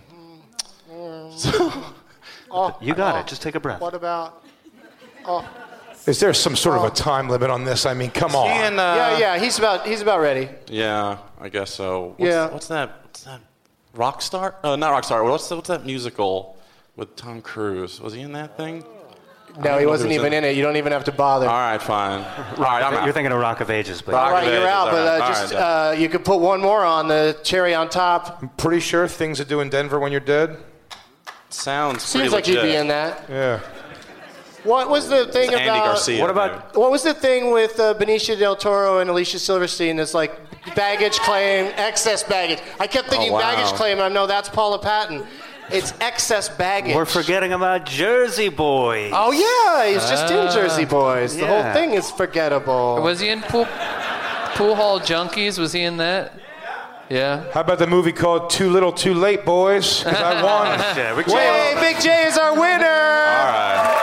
Oh, You got oh, it. Just take a breath. What about? Oh, Is there some sort of a time limit on this? I mean, come on. And, uh, yeah, yeah. He's about he's about ready. Yeah, I guess so. What's, Yeah. What's that? What's that? Rockstar? Uh, not Rockstar. What's the, what's that musical with Tom Cruise? Was he in that thing? No, he wasn't even in it. You don't even have to bother. All right, fine. All right, I'm out. You're thinking of Rock of Ages, but All right, Ages, you're out, all but right, uh, all just right. uh, you could put one more on the cherry on top. I'm pretty sure Things to Do in Denver When You're Dead. Sounds Seems pretty like you'd legit. be in that. Yeah. What was the thing It's Andy about? Garcia, what about What was the thing with uh, Benicio del Toro and Alicia Silverstein? It's like baggage claim, excess baggage. I kept thinking Oh, wow. baggage claim, and I know that's Paula Patton. It's excess baggage. we're forgetting about Jersey Boy. Oh yeah, he's just in Jersey Boys. The yeah. whole thing is forgettable. Was he in Pool, Pool Hall Junkies? Was he in that? Yeah. How about the movie called Too Little Too Late, boys? Because I won. Yeah, we Hey, Big J is our winner. All right.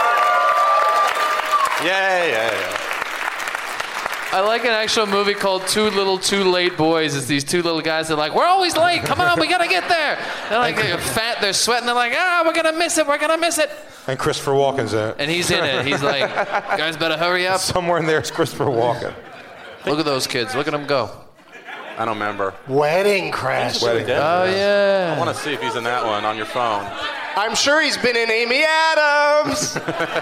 Yeah, yeah, yeah. I like an actual movie called Too Little Too Late Boys. It's these two little guys that are like, we're always late. Come on, we got to get there. They're like they're fat, they're sweating. They're like, ah, we're going to miss it. We're going to miss it. And Christopher Walken's in it. And he's in it. He's like, guys better hurry up. Somewhere in there is Christopher Walken. Look at those kids. Look at them go. I don't remember. Wedding Crash. Wedding. Oh, I yeah. want to see if he's in that one on your phone. I'm sure he's been in Amy Adams.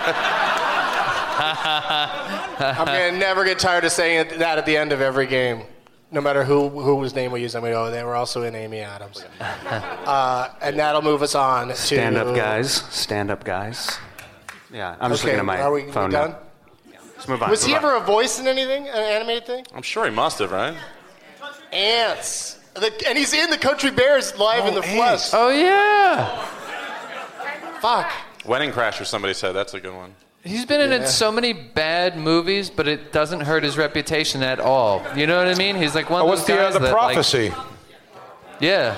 I'm gonna never get tired of saying it- that at the end of every game, no matter who whose name we use. I'm gonna go. They were also in Amy Adams, uh, and that'll move us on to Stand up, guys. Stand up, guys. Yeah, I'm just Okay, looking at my are we phone done? now. Let's move on. Was he move ever on. a voice in anything, an animated thing? I'm sure he must have, right? Ants, the, and he's in the Country Bears live in the flesh. Oh, yeah. Fuck. Wedding Crasher, somebody said. That's a good one. He's been in so many bad movies, but it doesn't hurt his reputation at all. You know what I mean? He's like one Oh, of what's those the, uh, guys the that, prophecy? Like, yeah.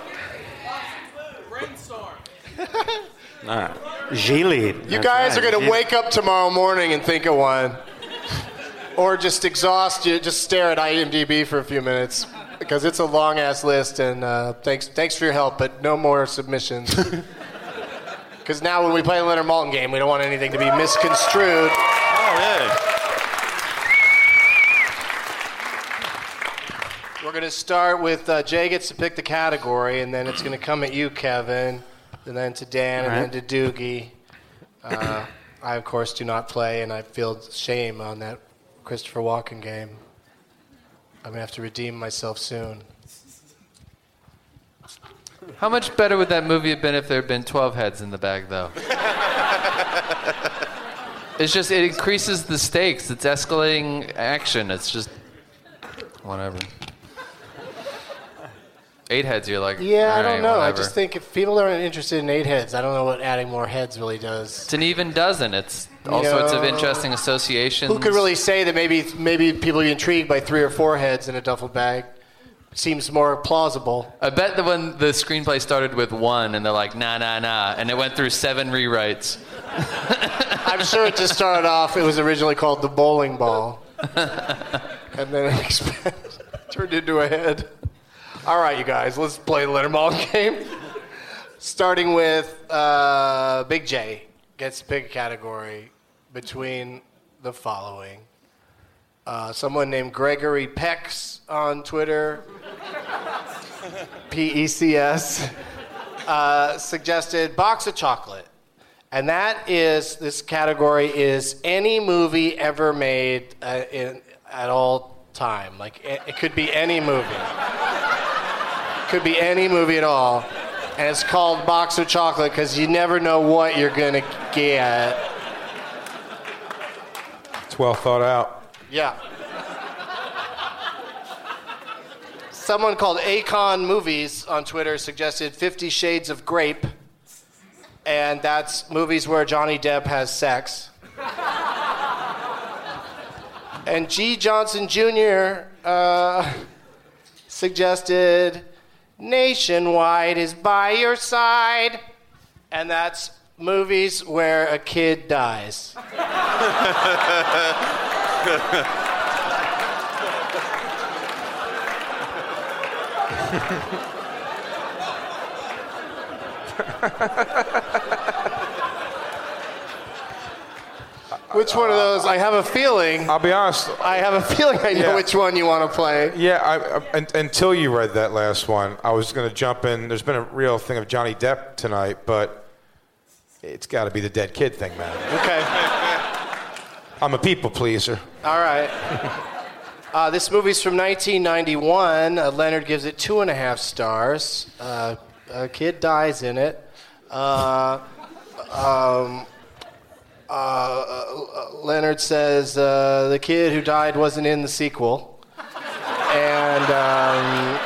All right. Gili. You guys are gonna wake up tomorrow morning and think of one, or just exhaust you. Just stare at I M D B for a few minutes because it's a long ass list. And uh, thanks, thanks for your help, but no more submissions. Because now when we play the Leonard Maltin game, we don't want anything to be misconstrued. Oh, yeah. We're going to start with uh, Jay gets to pick the category, and then it's going to come at you, Kevin, and then to Dan, All and right. then to Doogie. Uh, I, of course, do not play, and I feel shame on that Christopher Walken game. I'm going to have to redeem myself soon. How much better would that movie have been if there had been twelve heads in the bag, though? It's just, it increases the stakes. It's escalating action. It's just, whatever. Eight heads, you're like, Yeah, I all don't right, know. I whatever. just think if people aren't interested in eight heads, I don't know what adding more heads really does. It's an even dozen. It's all Yeah. sorts of interesting associations. Who could really say that maybe maybe people are intrigued by three or four heads in a duffel bag? Seems more plausible. I bet that when the screenplay started with one, and they're like, nah, nah, nah, and it went through seven rewrites. I'm sure it just started off, it was originally called the bowling ball. And then it expanded, turned into a head. All right, you guys, let's play the Leonard Maltin game. Starting with uh, Big J gets to pick a category between the following. Uh, someone named Gregory Pecs on Twitter, P E C S, uh, suggested Box of Chocolate. And that is, this category is any movie ever made uh, in, at all time. Like, it, it could be any movie. Could be any movie at all. And it's called Box of Chocolate because you never know what you're going to get. It's well thought out. Yeah. Someone called Akon Movies on Twitter suggested Fifty Shades of Grape. And that's movies where Johnny Depp has sex. And G. Johnson Junior Uh, suggested Nationwide is by your side. And that's movies where a kid dies. Which one of those? I have a feeling. I'll be honest. I have a feeling I know Yeah. which one you want to play. Yeah, I, I, un- until you read that last one, I was going to jump in. There's been a real thing of Johnny Depp tonight, but It's got to be the dead kid thing, man. Okay. I'm a people pleaser. All right. Uh, this movie's from nineteen ninety-one. Uh, Leonard gives it two and a half stars. Uh, a kid dies in it. Uh, um, uh, uh, Leonard says uh, the kid who died wasn't in the sequel. And um,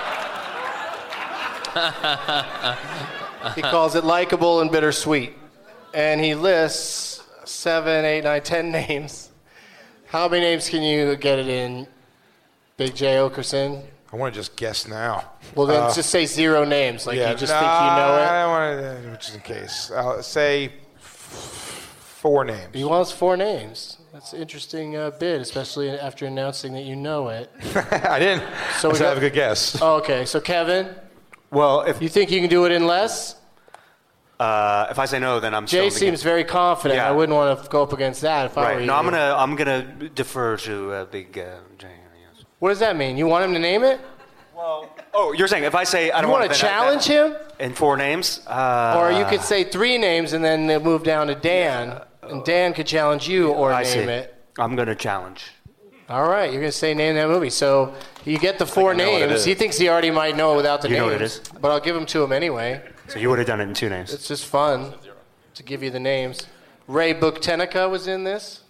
he calls it likable and bittersweet. And he lists seven, eight, nine, ten names. How many names can you get it in, Big J. Okerson? I want to just guess now. Well, then Uh, just say zero names. Like yeah, you just nah, think you know it. I want to, just in case. I'll say f- four names. He wants four names. That's an interesting uh, bid, especially after announcing that you know it. I didn't. So I we said I got- have a good guess. Oh, okay, so Kevin, Well, if you think you can do it in less? uh, if I say no, then I'm still Jay in the seems very confident. Yeah. I wouldn't want to go up against that if I were Right. you. No, I'm gonna I'm gonna defer to uh, Big uh, Jay. Yes. What does that mean? You want him to name it? Oh, you're saying if I say I You don't want want to challenge him? in four names, uh, Or you could say three names and then they move down to Dan, and Dan could challenge you or I name see. it. I'm gonna challenge. All right, you're going to say name that movie. So you get the four I know what it names. is. He thinks he already might know without the You names. know what it is? But I'll give them to him anyway. So you would have done it in two names. It's just fun to give you the names. Ray Buktenica was in this.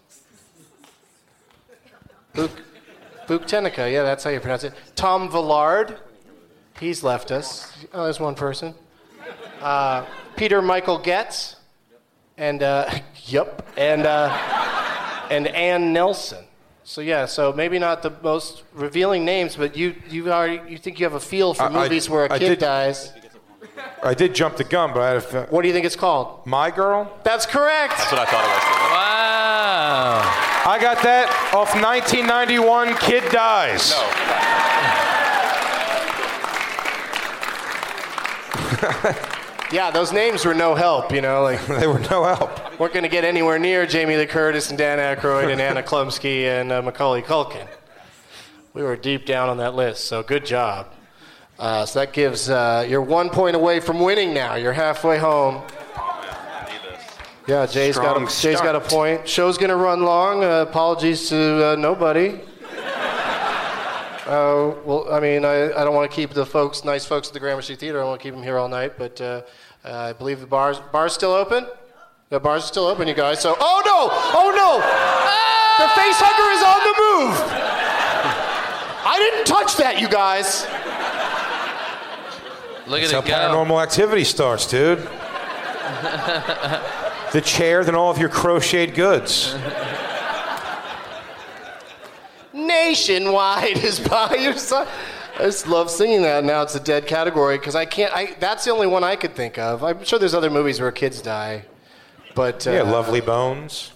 Buk, Buktenica, yeah, that's how you pronounce it. Tom Villard, he's left us. Oh, there's one person. Uh, Peter Michael Getz, and uh, yep, and uh, and Ann Nelson. So yeah, so maybe not the most revealing names, but you you already you think you have a feel for I- I- movies where a I kid did- dies. I did jump the gun, but I had a. Fe- What do you think it's called? My Girl? That's correct. That's what I thought it was. Wow. I got that off nineteen ninety-one Kid Dies. Yeah, those names were no help, you know. Like They were no help. weren't going to get anywhere near Jamie Lee Curtis and Dan Aykroyd and Anna Klumsky and uh, Macaulay Culkin. We were deep down on that list, so good job. Uh, so that gives uh, you're one point away from winning now. You're halfway home. Yeah, Jay's Strong got a, Jay's got a start. point. Show's going to run long. Uh, apologies to uh, nobody. Uh, well, I mean, I, I don't want to keep the folks, nice folks at the Gramercy Theater. I want to keep them here all night, but uh, uh, I believe the bar's bar's still open. The bar's still open, you guys. So, oh no, oh no, the face hugger is on the move. I didn't touch that, you guys. Look That's at how it go. paranormal activity starts, dude. The chair, then all of your crocheted goods. Nationwide is by your side. I just love singing that. Now it's a dead category because I can't. I, that's the only one I could think of. I'm sure there's other movies where kids die, but uh, Yeah, Lovely Bones.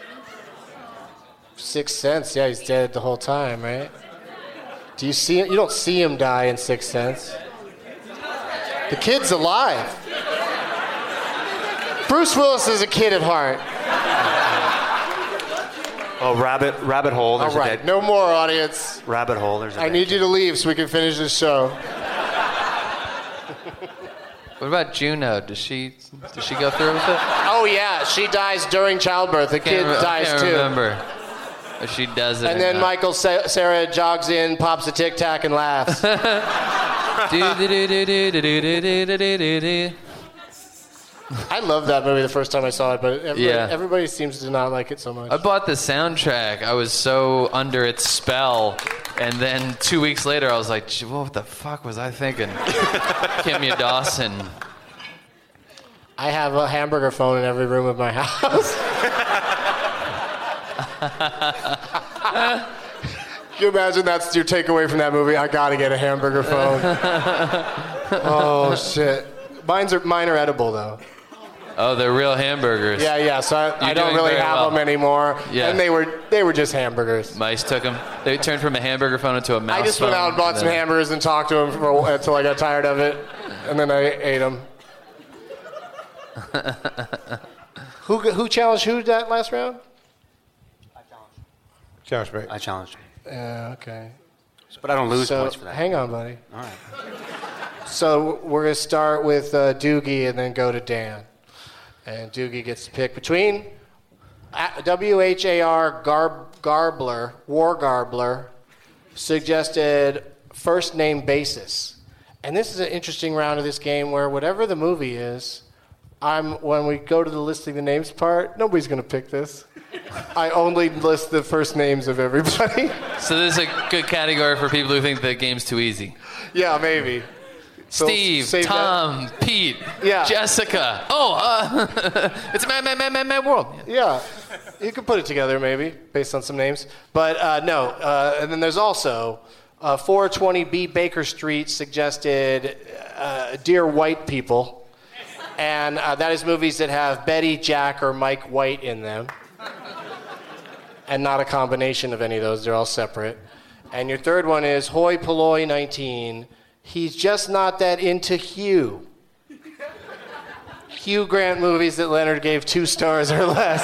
Sixth Sense. Yeah, he's dead the whole time, right? Do you see? You don't see him die in Sixth Sense. The kid's alive. Bruce Willis is a kid at heart. Oh, rabbit, rabbit hole. There's All right, a dead no more, audience. rabbit hole. There's a I dead need you to leave so we can finish this show. What about Juno? Does she does she go through with it? Oh yeah, she dies during childbirth. The kid Can't re- dies I can't too. remember if she does it. And or then not. Michael Sa- Sarah jogs in, pops a tic tac, and laughs. Do-do-do-do-do-do-do-do-do-do-do. I loved that movie the first time I saw it, but everybody, Yeah. everybody seems to not like it so much. I bought the soundtrack. I was so under its spell. And then two weeks later, I was like, "Gee, what the fuck was I thinking? Kimya Dawson. I have a hamburger phone in every room of my house. Can you imagine that's your takeaway from that movie? I gotta get a hamburger phone. Oh shit. Mine's are, mine are edible though. Oh, they're real hamburgers. Yeah, yeah. So I, I You're don't doing really very have well. them anymore. Yeah. And they were they were just hamburgers. Mice took them. They turned from a hamburger phone into a mouse I just phone. went out and bought some then- hamburgers and talked to them for, a- until I got tired of it, and then I ate them. who who challenged who that last round? Challenge me. I challenged. Yeah, okay. But I don't lose so, points for that. Hang on, buddy. All right. So we're gonna start with uh, Doogie and then go to Dan. And Doogie gets to pick between W H A R Garb, Garbler, War Garbler, suggested first name basis. And this is an interesting round of this game where whatever the movie is, I'm when we go to the listing the names part, nobody's going to pick this. I only list the first names of everybody. So this is a good category for people who think the game's too easy. Yeah, maybe. So Steve, save Tom, that. Pete, Yeah. Jessica. Oh, uh, it's a mad, mad, mad, mad, mad world. Yeah, you could put it together maybe based on some names. But uh, no, uh, and then there's also uh, four twenty B Baker Street suggested uh, Dear White People. And uh, that is movies that have Betty, Jack, or Mike White in them. And not a combination of any of those. They're all separate. And your third one is Hoi Polloi nineteen. He's just not that into Hugh. Hugh Grant movies that Leonard gave two stars or less.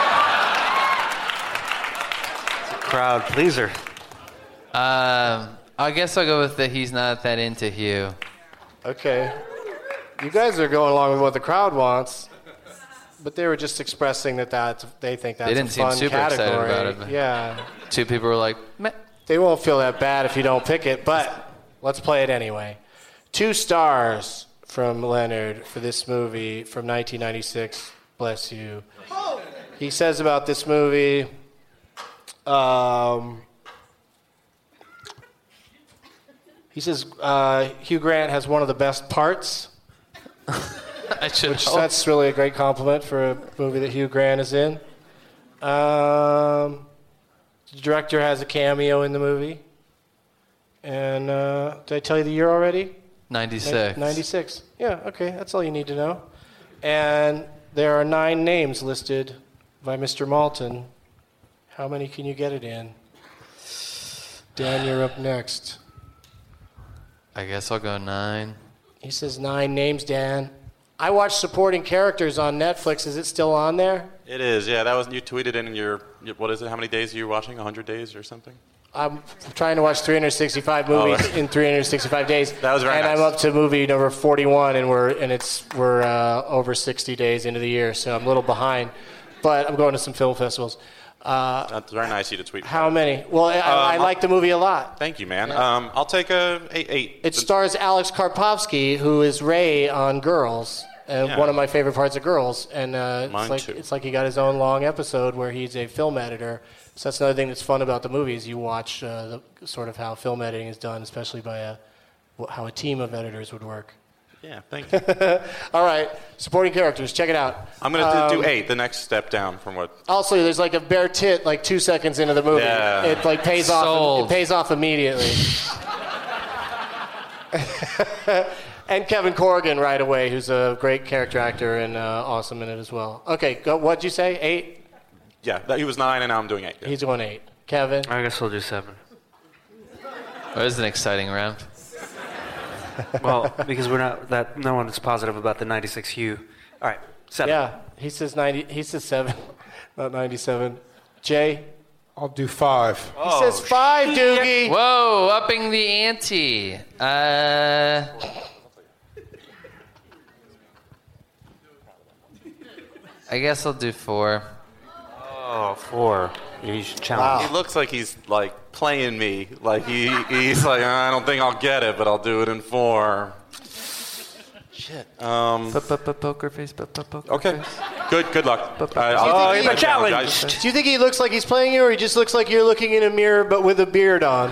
It's a crowd pleaser. Um, I guess I'll go with the he's not that into Hugh. Okay. You guys are going along with what the crowd wants, but they were just expressing that that's, they think that's They didn't a seem fun super category. excited about it, but- Yeah. Two people were like, meh. They won't feel that bad if you don't pick it, but let's play it anyway. Two stars from Leonard for this movie from nineteen ninety-six. Bless you. He says about this movie, um, he says uh, Hugh Grant has one of the best parts. I should Which hope. that's really a great compliment for a movie that Hugh Grant is in. Um, the director has a cameo in the movie. And uh, did I tell you the year already? ninety-six. ninety-six. Yeah, okay, that's all you need to know. And there are nine names listed by Mister Malton. How many can you get it in? Dan, you're up next. I guess I'll go nine. He says nine names, Dan. I watched Supporting Characters on Netflix. Is it still on there? It is, yeah. That was you tweeted in your, your what is it? How many days are you watching? one hundred days or something? I'm trying to watch three hundred sixty-five movies Oh. in three hundred sixty-five days. That was very and nice. I'm up to movie number forty-one, and we're and it's we're uh, over sixty days into the year, so I'm a little behind. But I'm going to some film festivals. Uh, That's very nice of you to tweet. how many? Well, I, I Um, like the movie a lot. Thank you, man. Um, I'll take a eight. eight. It stars Alex Karpovsky, who is Ray on Girls, and Yeah. one of my favorite parts of Girls. And uh, Mine it's like too. it's like he got his own long episode where he's a film editor. So that's another thing that's fun about the movies. You watch uh, the, sort of how film editing is done, especially by a, wh- how a team of editors would work. Yeah, thank you. All right, supporting characters. Check it out. I'm going to do Um, eight, the next step down from what. Also, there's like a bare tit like two seconds into the movie. Yeah. It like pays off. Sold. It pays off immediately. And Kevin Corrigan right away, who's a great character actor and uh, awesome in it as well. Okay, go, what'd you say? Eight? Yeah, that, he was nine, and now I'm doing eight. Yeah. He's going eight. Kevin? I guess we'll do seven. Oh, this is an exciting round. Well, because we're not that no one is positive about the ninety-six Hugh. All right, seven. Yeah, he says ninety. He says seven, not ninety-seven. Jay? I'll do five. He says five, Doogie. Whoa, upping the ante. Uh, I guess I'll do four. Oh, four. He's challenged. He looks like he's like playing me. Like he, he's like, I don't think I'll get it, but I'll do it in four. Shit. Um, Poker face, poker okay. face. Good. Good luck. you Uh, think I'll he- take my challenge, challenged. guys. Do you think he looks like he's playing you, or he just looks like you're looking in a mirror but with a beard on?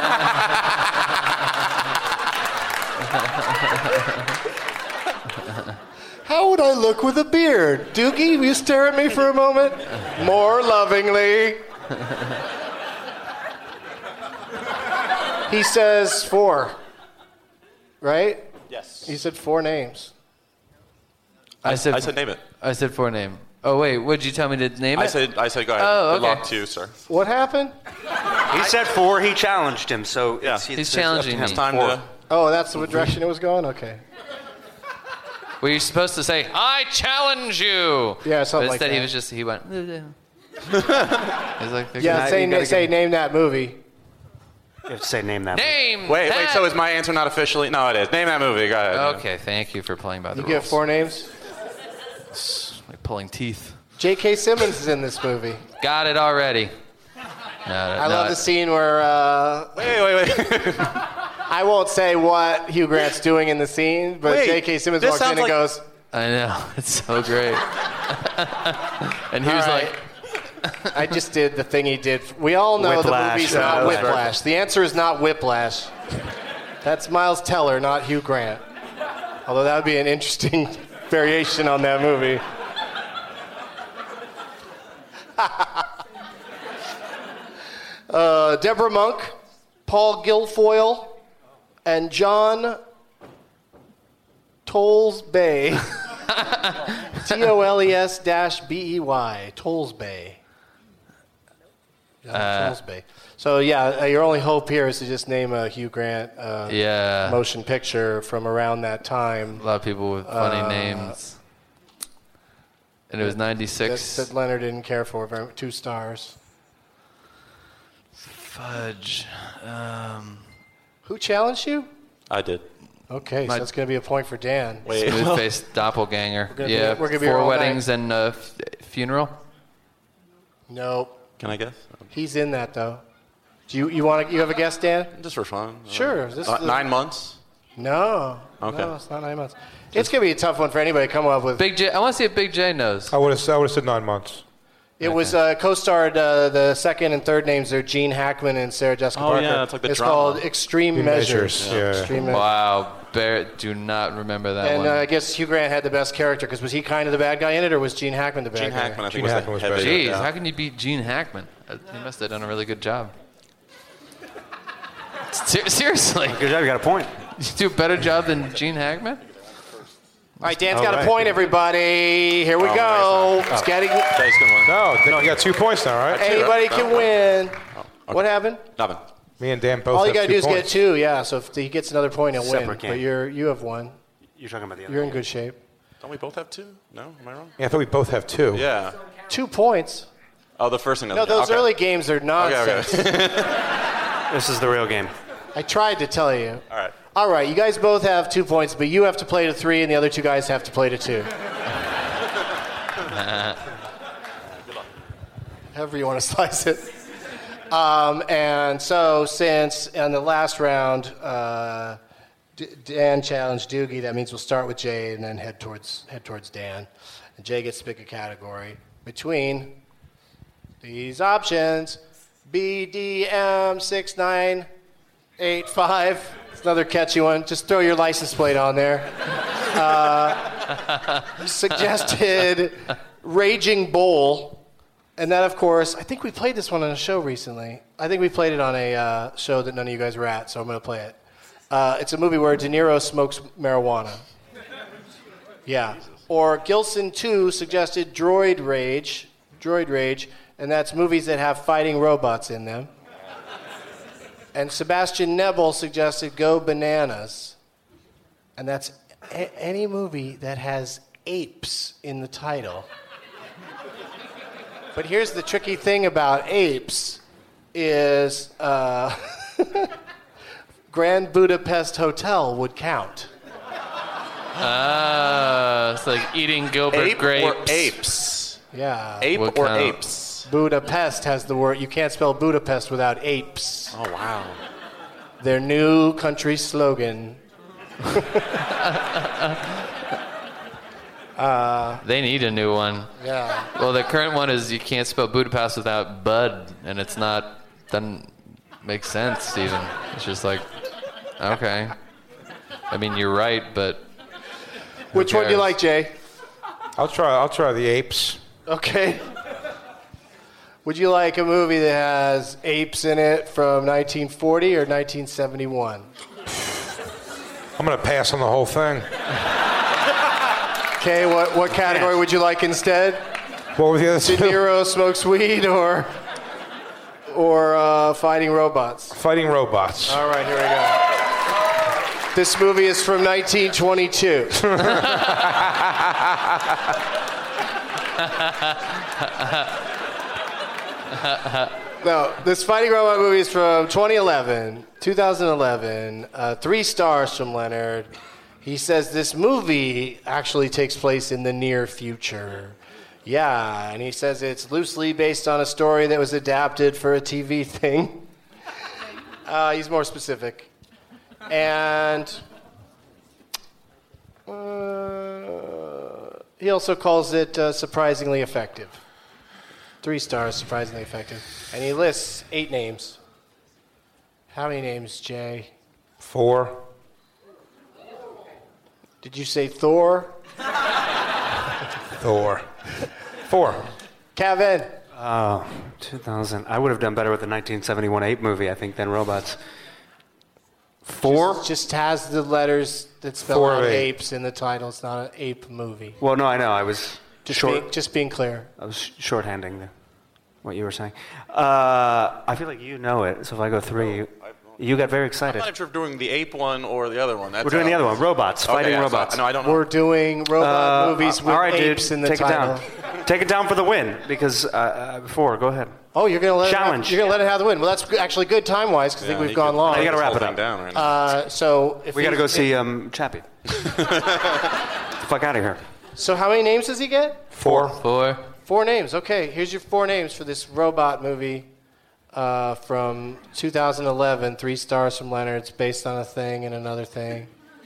How would I look with a beard? Doogie, will you stare at me for a moment? More lovingly. He says four. Right? Yes. He said four names. I said, I said name it. I said four name. Oh wait, would you tell me to name I it? said. I said go ahead. Oh, Good okay. luck to you, sir. What happened? He said four. He challenged him, so Yeah. it's, He's it's challenging up to him. me. Time Four. to. Oh, that's the direction it was going? Okay. Were you supposed to say, I challenge you? Yeah, something but like instead he that. was just, he went, He's like, okay. Yeah, Now say, you gotta say give- name that movie. You have to say name that. Name Wait, that. wait. So is my answer not officially? No, it is. Name that movie. Go ahead. Okay, thank you for playing by the You rules. get four names? like pulling teeth. J K. Simmons is in this movie. Got it already. No, I no, love the scene where. Uh, wait, wait, wait. I won't say what Hugh Grant's doing in the scene, but Wait, J K. Simmons this walks in sounds and like- goes. I know. It's so great. And he All was right. like, I just did the thing he did. We all know Whiplash, the movie's uh, not Whiplash. Whiplash. The answer is not Whiplash. That's Miles Teller, not Hugh Grant. Although that would be an interesting variation on that movie. uh, Deborah Monk, Paul Guilfoyle, and John Tollesbay. T O L E S dash B E Y. Tollesbay. John Uh, Tollesbay. So, yeah, uh, your only hope here is to just name a Hugh Grant uh, yeah. motion picture from around that time. A lot of people with funny Uh, names. And it was ninety-six. That, that Leonard didn't care for. Very, two stars. Fudge. Um, Who challenged you? I did. Okay, My- so that's going to be a point for Dan. Wait. Smooth-faced doppelganger. gonna be- yeah, we're gonna be here four all weddings and a f- funeral. Nope. Can I guess? He's in that, though. Do you, you want to, you have a guess, Dan? Just for fun. Sure. This Uh, is the- nine months? No. Okay. No, it's not nine months. It's going to be a tough one for anybody to come up with. Big J. I want to see if Big J knows. I would have. I would have said nine months. It was uh, co-starred. Uh, the second and third names are Gene Hackman and Sarah Jessica Oh, Parker. yeah, it's like the It's drama. called Extreme Measures. Measures, yeah. Extreme Measures. Wow. Bear, do not remember that And one. uh, I guess Hugh Grant had the best character because was he kind of the bad guy in it, or was Gene Hackman the bad Gene guy? Hackman, I think, Gene was Hackman the was head better. villain, Jeez, yeah. how can you beat Gene Hackman? Uh, He must have done a really good job. Ser- seriously, Good job. You got a point. you do a better job than Gene Hackman? All right, Dan's All got a right. point, everybody. Here we Oh, go. nice. It's getting, Dice can win. No, no, you got two points now, right? anybody No. can win. What happened? Nothing. Me and Dan both All you have got to two do is points. get two, yeah. So if he gets another point, he'll win. Separate game. But you're you have one. You're talking about the other You're in game. good shape. Don't we both have two? No? Am I wrong? Yeah, I thought we both have two. Yeah. Two points. Oh, the first thing. No, those okay. early games are Okay, nonsense. okay. This is the real game. I tried to tell you. All right. All right, you guys both have two points, but you have to play to three, and the other two guys have to play to two. However you want to slice it. Um, and so, since in the last round, uh, D- Dan challenged Doogie, that means we'll start with Jay and then head towards head towards Dan. And Jay gets to pick a category between these options: B D M six nine eight five. It's another catchy one. Just throw your license plate on there. Uh, suggested Raging Bull. And that, of course, I think we played this one on a show recently. I think we played it on a uh, show that none of you guys were at, so I'm going to play it. Uh, it's a movie where De Niro smokes marijuana. Yeah. Or Gilson two suggested Droid Rage. Droid Rage. And that's movies that have fighting robots in them. And Sebastian Nebel suggested Go Bananas. And that's a- any movie that has apes in the title. But here's the tricky thing about apes is uh, Grand Budapest Hotel would count. Ah, it's like eating Gilbert Ape grapes. or apes? Yeah. Ape What or count? apes? Budapest has the word. You can't spell Budapest without apes. Oh, wow. Their new country slogan. They need a new one. Yeah. Well, the current one is you can't spell Budapest without Bud, and it's not, doesn't make sense even. It's just like, okay. I mean, you're right, but who Which one do you cares? like, Jay? I'll try. I'll try the apes. Okay. Would you like a movie that has apes in it from nineteen forty or nineteen seventy-one? I'm gonna pass on the whole thing. Okay, what, what category would you like instead? What were the other De two? Niro smokes weed or or uh, fighting robots? Fighting robots. All right, here we go. This movie is from nineteen twenty-two. No, this fighting robot movie is from twenty eleven, two thousand eleven. Uh, three stars from Leonard. He says this movie actually takes place in the near future. Yeah, and he says it's loosely based on a story that was adapted for a T V thing. Uh, he's more specific. And uh, he also calls it uh, surprisingly effective. Three stars, surprisingly effective. And he lists eight names. How many names, Jay? Four. Did you say Thor? Thor. Four. Kevin. Oh, two thousand. I would have done better with the nineteen seventy-one Ape movie, I think, than Robots. Four? Just, just has the letters that spell Four out of eight. apes in the title. It's not an ape movie. Well, no, I know. I was Just, short. being, just being clear. I was shorthanding the, what you were saying. Uh, I feel like you know it, so if I go three, you, you got very I'm excited. not sure if we're doing the ape one or the other one. That's We're doing the other one, robots, Okay, fighting yeah, so robots. I- no, I don't know. We're doing robot Uh, movies with all right, apes dude, in the take title. it down. Take it down for the win, because uh, uh, before, go ahead. Oh, you're gonna let Challenge. It have, you're gonna let it have the win. Well, that's g- actually good time wise because I think Yeah, we've you gone could- long. Now you gotta wrap it Holding up. down right now. Uh, so if We he- got to go see um, Chappie. Get the fuck out of here. So how many names does he get? Four. Four. Four names. Okay, here's your four names for this robot movie uh, from two thousand eleven. Three stars from Leonard. It's based on a thing and another thing.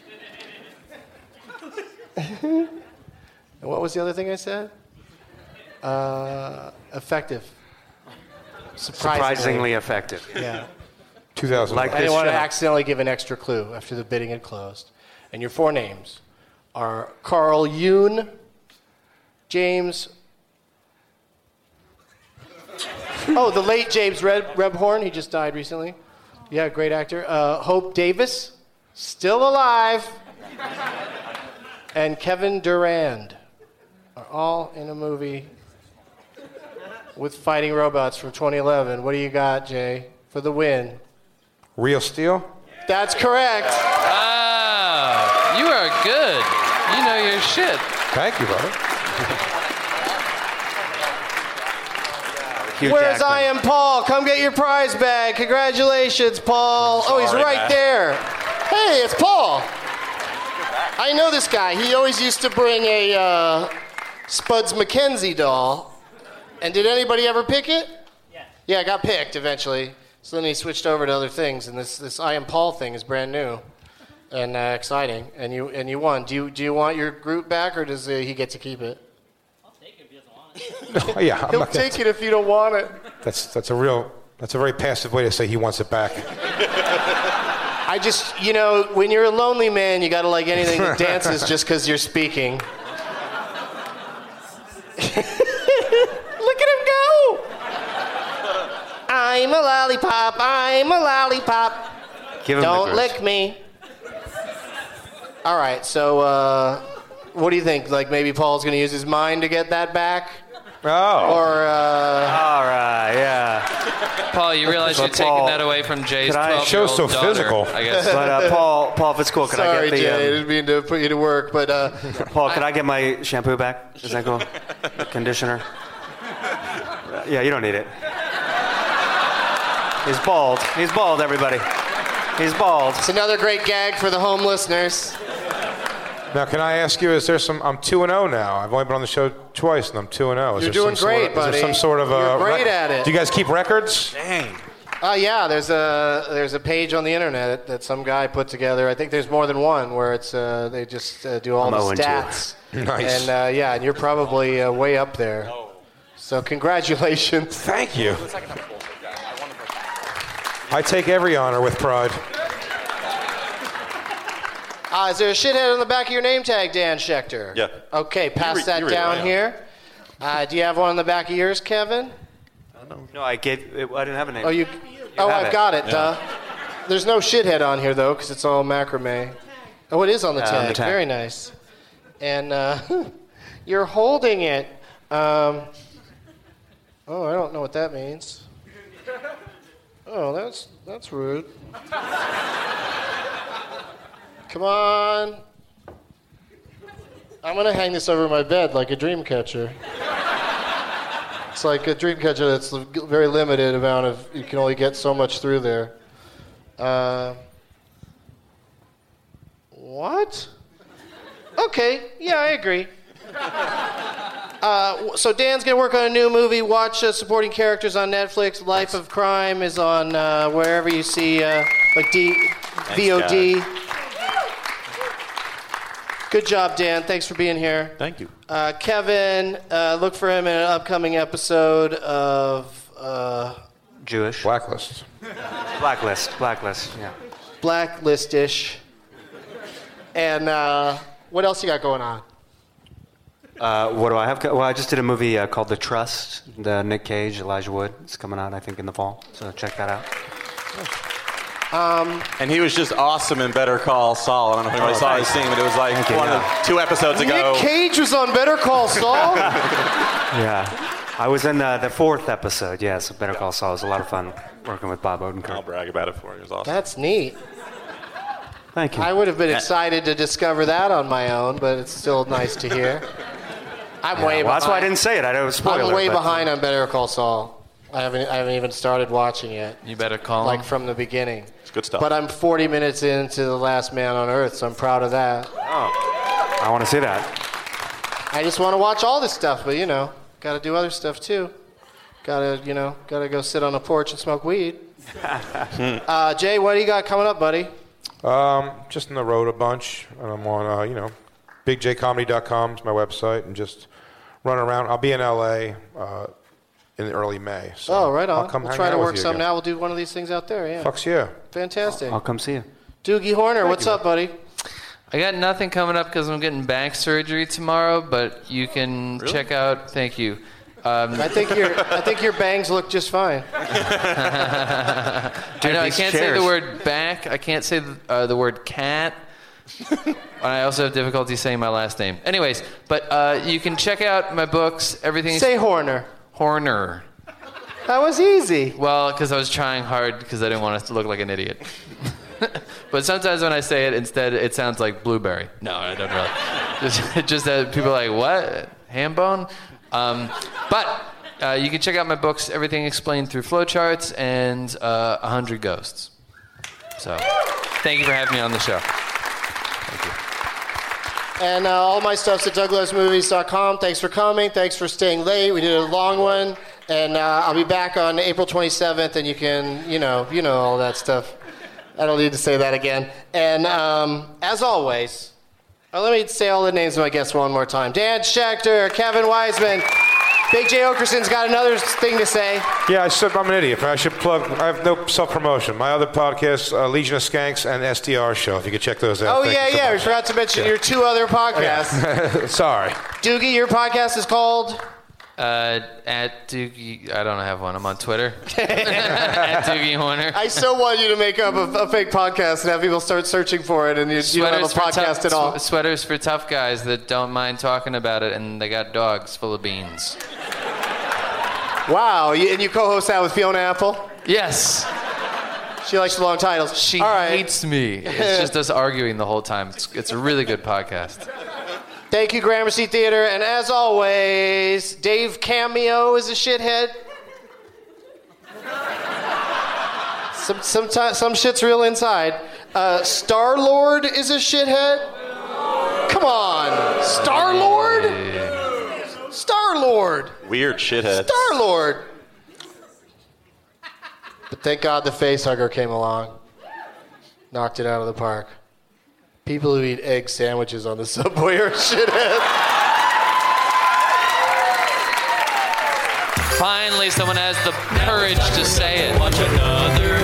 And what was the other thing I said? Uh, effective. Surprisingly. Surprisingly effective. Yeah. two thousand. Like I this didn't want to show. accidentally give an extra clue after the bidding had closed. And your four names are Carl Yoon, James. Oh, the late James Red, Rebhorn. He just died recently. Yeah, great actor. Uh, Hope Davis, still alive. And Kevin Durand are all in a movie with fighting robots from twenty eleven. What do you got, Jay, for the win? Real Steel? That's correct. Wow. You are good. You know your shit. Thank you, brother. Hugh Where's Jackman. I Am Paul? Come get your prize bag. Congratulations, Paul. Oh, he's Sorry, right Matt. there. Hey, it's Paul. I know this guy. He always used to bring a uh, Spuds McKenzie doll. And did anybody ever pick it? Yeah. Yeah, it got picked eventually. So then he switched over to other things, and this, this I Am Paul thing is brand new and uh, exciting. And you and you won. Do you do you want your group back, or does uh, he get to keep it? Oh, yeah, I'm He'll not gonna- take it if you don't want it. That's that's a real that's a very passive way to say he wants it back. I just, you know, when you're a lonely man, you gotta like anything that dances just because you're speaking. Look at him go! I'm a lollipop, I'm a lollipop. Give him the Don't grapes. lick me. All right, so uh, what do you think? Like maybe Paul's gonna use his mind to get that back? Oh. Or, uh, All right, yeah. Paul, you realize But you're taking Paul, that away from Jay's could I- twelve-year-old Show's so daughter, physical. I guess. But uh, Paul, Paul, if it's cool, could sorry, I get the Jay, I um, didn't mean to put you to work, but uh, Paul? Could I get my shampoo back? Is that cool? Conditioner. Yeah, you don't need it. He's bald. He's bald, everybody. He's bald. it's another great gag for the home listeners. Now, can I ask you? Is there some? I'm two and zero now. I've only been on the show twice, and I'm two and zero. Is You're there doing some sort great, of, buddy. Is there some sort of You're uh, great rec- at it. Do you guys keep records? Dang. Uh, yeah, there's a there's a page on the internet that some guy put together. I think there's more than one where it's uh, they just uh, do all I'm the oh and two. stats. Nice. And uh, yeah, and you're probably uh, way up there. So congratulations. Thank you. I take every honor with pride. Uh, is there a shithead on the back of your name tag, Dan Schechter? Yeah. Okay, pass re- that you read it, down yeah. here. Uh, do you have one on the back of yours, Kevin? No, I gave. It, I didn't have a name. Oh, you. oh, have I've it. got it. Yeah. Duh. There's no shithead on here though, because it's all macrame. Oh, it is on the, Yeah, tag. on the tag. Very nice. And uh, you're holding it. Um, oh, I don't know what that means. Oh, that's that's rude. Come on. I'm gonna hang this over my bed like a dream catcher. It's like a dream catcher that's a very limited amount of, you can only get so much through there. Uh, what? Yeah, I agree. Uh, so Dan's gonna work on a new movie. Watch uh, supporting characters on Netflix. Life of Crime is on uh, wherever you see uh, like D- V O D. guys. Good job, Dan. Thanks for being here. Thank you. Uh, Kevin, uh, look for him in an upcoming episode of uh, Jewish. Blacklist. Blacklist. Blacklist. Yeah. Blacklist-ish. And uh, what else you got going on? Uh, what do I have? Well, I just did a movie uh, called The Trust. The Nick Cage, Elijah Wood. It's coming out, I think, in the fall. So check that out. Um, and he was just awesome in Better Call Saul. I don't know if anybody Oh, saw his thanks. scene, but it was like Thank you, one yeah. of two episodes ago. Nick Cage was on Better Call Saul? Yeah. I was in uh, the fourth episode, yeah, so Better Call Saul. It was a lot of fun working with Bob Odenkirk. I'll brag about it for you. It was awesome. That's neat. Thank you. I would have been excited to discover that on my own, but it's still nice to hear. I'm Yeah, way well, behind. that's why I didn't say it. I know it was a spoiler. I'm way but- behind on Better Call Saul. I haven't I haven't even started watching it. You better call Like him. from the beginning. It's good stuff. But I'm forty minutes into The Last Man on Earth, so I'm proud of that. Oh, I want to see that. I just want to watch all this stuff, but you know, got to do other stuff too. Got to, you know, got to go sit on a porch and smoke weed. uh, Jay, what do you got coming up, buddy? Um, just on the road a bunch, and I'm on, uh, you know, big j comedy dot com is my website, and just run around. I'll be in L A uh, in early May. So Oh, right on. I'll come we'll hang try out to with work you some again. now. We'll do one of these things out there, yeah. Fucks yeah. Fantastic. I'll come see you. Doogie Horner, what's up, buddy? I got nothing coming up because I'm getting back surgery tomorrow, but you can Really? check out. Thank you. Um, I think your I think your bangs look just fine. I know I these can't say chairs. the word back. I can't say the, uh, the word cat. And I also have difficulty saying my last name. Anyways, but uh, you can check out my books. Everything. Say Horner. Horner. That was easy. Well, because I was trying hard because I didn't want to look like an idiot. But sometimes when I say it, instead it sounds like blueberry. No, I don't really. Just, just that people are like, what? Ham bone? Um, but uh, you can check out my books, Everything Explained Through Flowcharts, and uh, one hundred Ghosts. So thank you for having me on the show. Thank you. And uh, all my stuff's at douglas movies dot com. Thanks for coming. Thanks for staying late. We did a long one. And uh, I'll be back on April twenty-seventh, and you can, you know, you know all that stuff. I don't need to say that again. And um, as always, uh, let me say all the names of my guests one more time. Dan Schechter, Kevin Wiseman, Big J. Okerson's got another thing to say. Yeah, I said I'm an idiot, but I should plug. I have no self-promotion. My other podcasts, uh, Legion of Skanks and S D R Show. If you could check those out. Oh, Thank yeah, you so yeah. We much. forgot to mention Yeah. your two other podcasts. Sorry. Doogie, your podcast is called? Uh, at Doogie, I don't have one. I'm on Twitter. At Doogie Horner. I so want you to make up a, a fake podcast and have people start searching for it, and you, you don't have a for podcast tough, at all. sw- Sweaters for tough guys that don't mind talking about it, and they got dogs full of beans. Wow, you, and you co-host that with Fiona Apple? Yes. She likes the long titles. She all right. hates me. It's just us arguing the whole time. It's, it's a really good podcast. Thank you, Gramercy Theater. And as always, Dave Cameo is a shithead. Some, some, some shit's real inside. Uh, Star-Lord is a shithead. Come on. Star-Lord? Star-Lord. Weird shithead. Star-Lord. But thank God the facehugger came along. Knocked it out of the park. People who eat egg sandwiches on the subway are shitheads. Finally, someone has the courage to say it. Watch another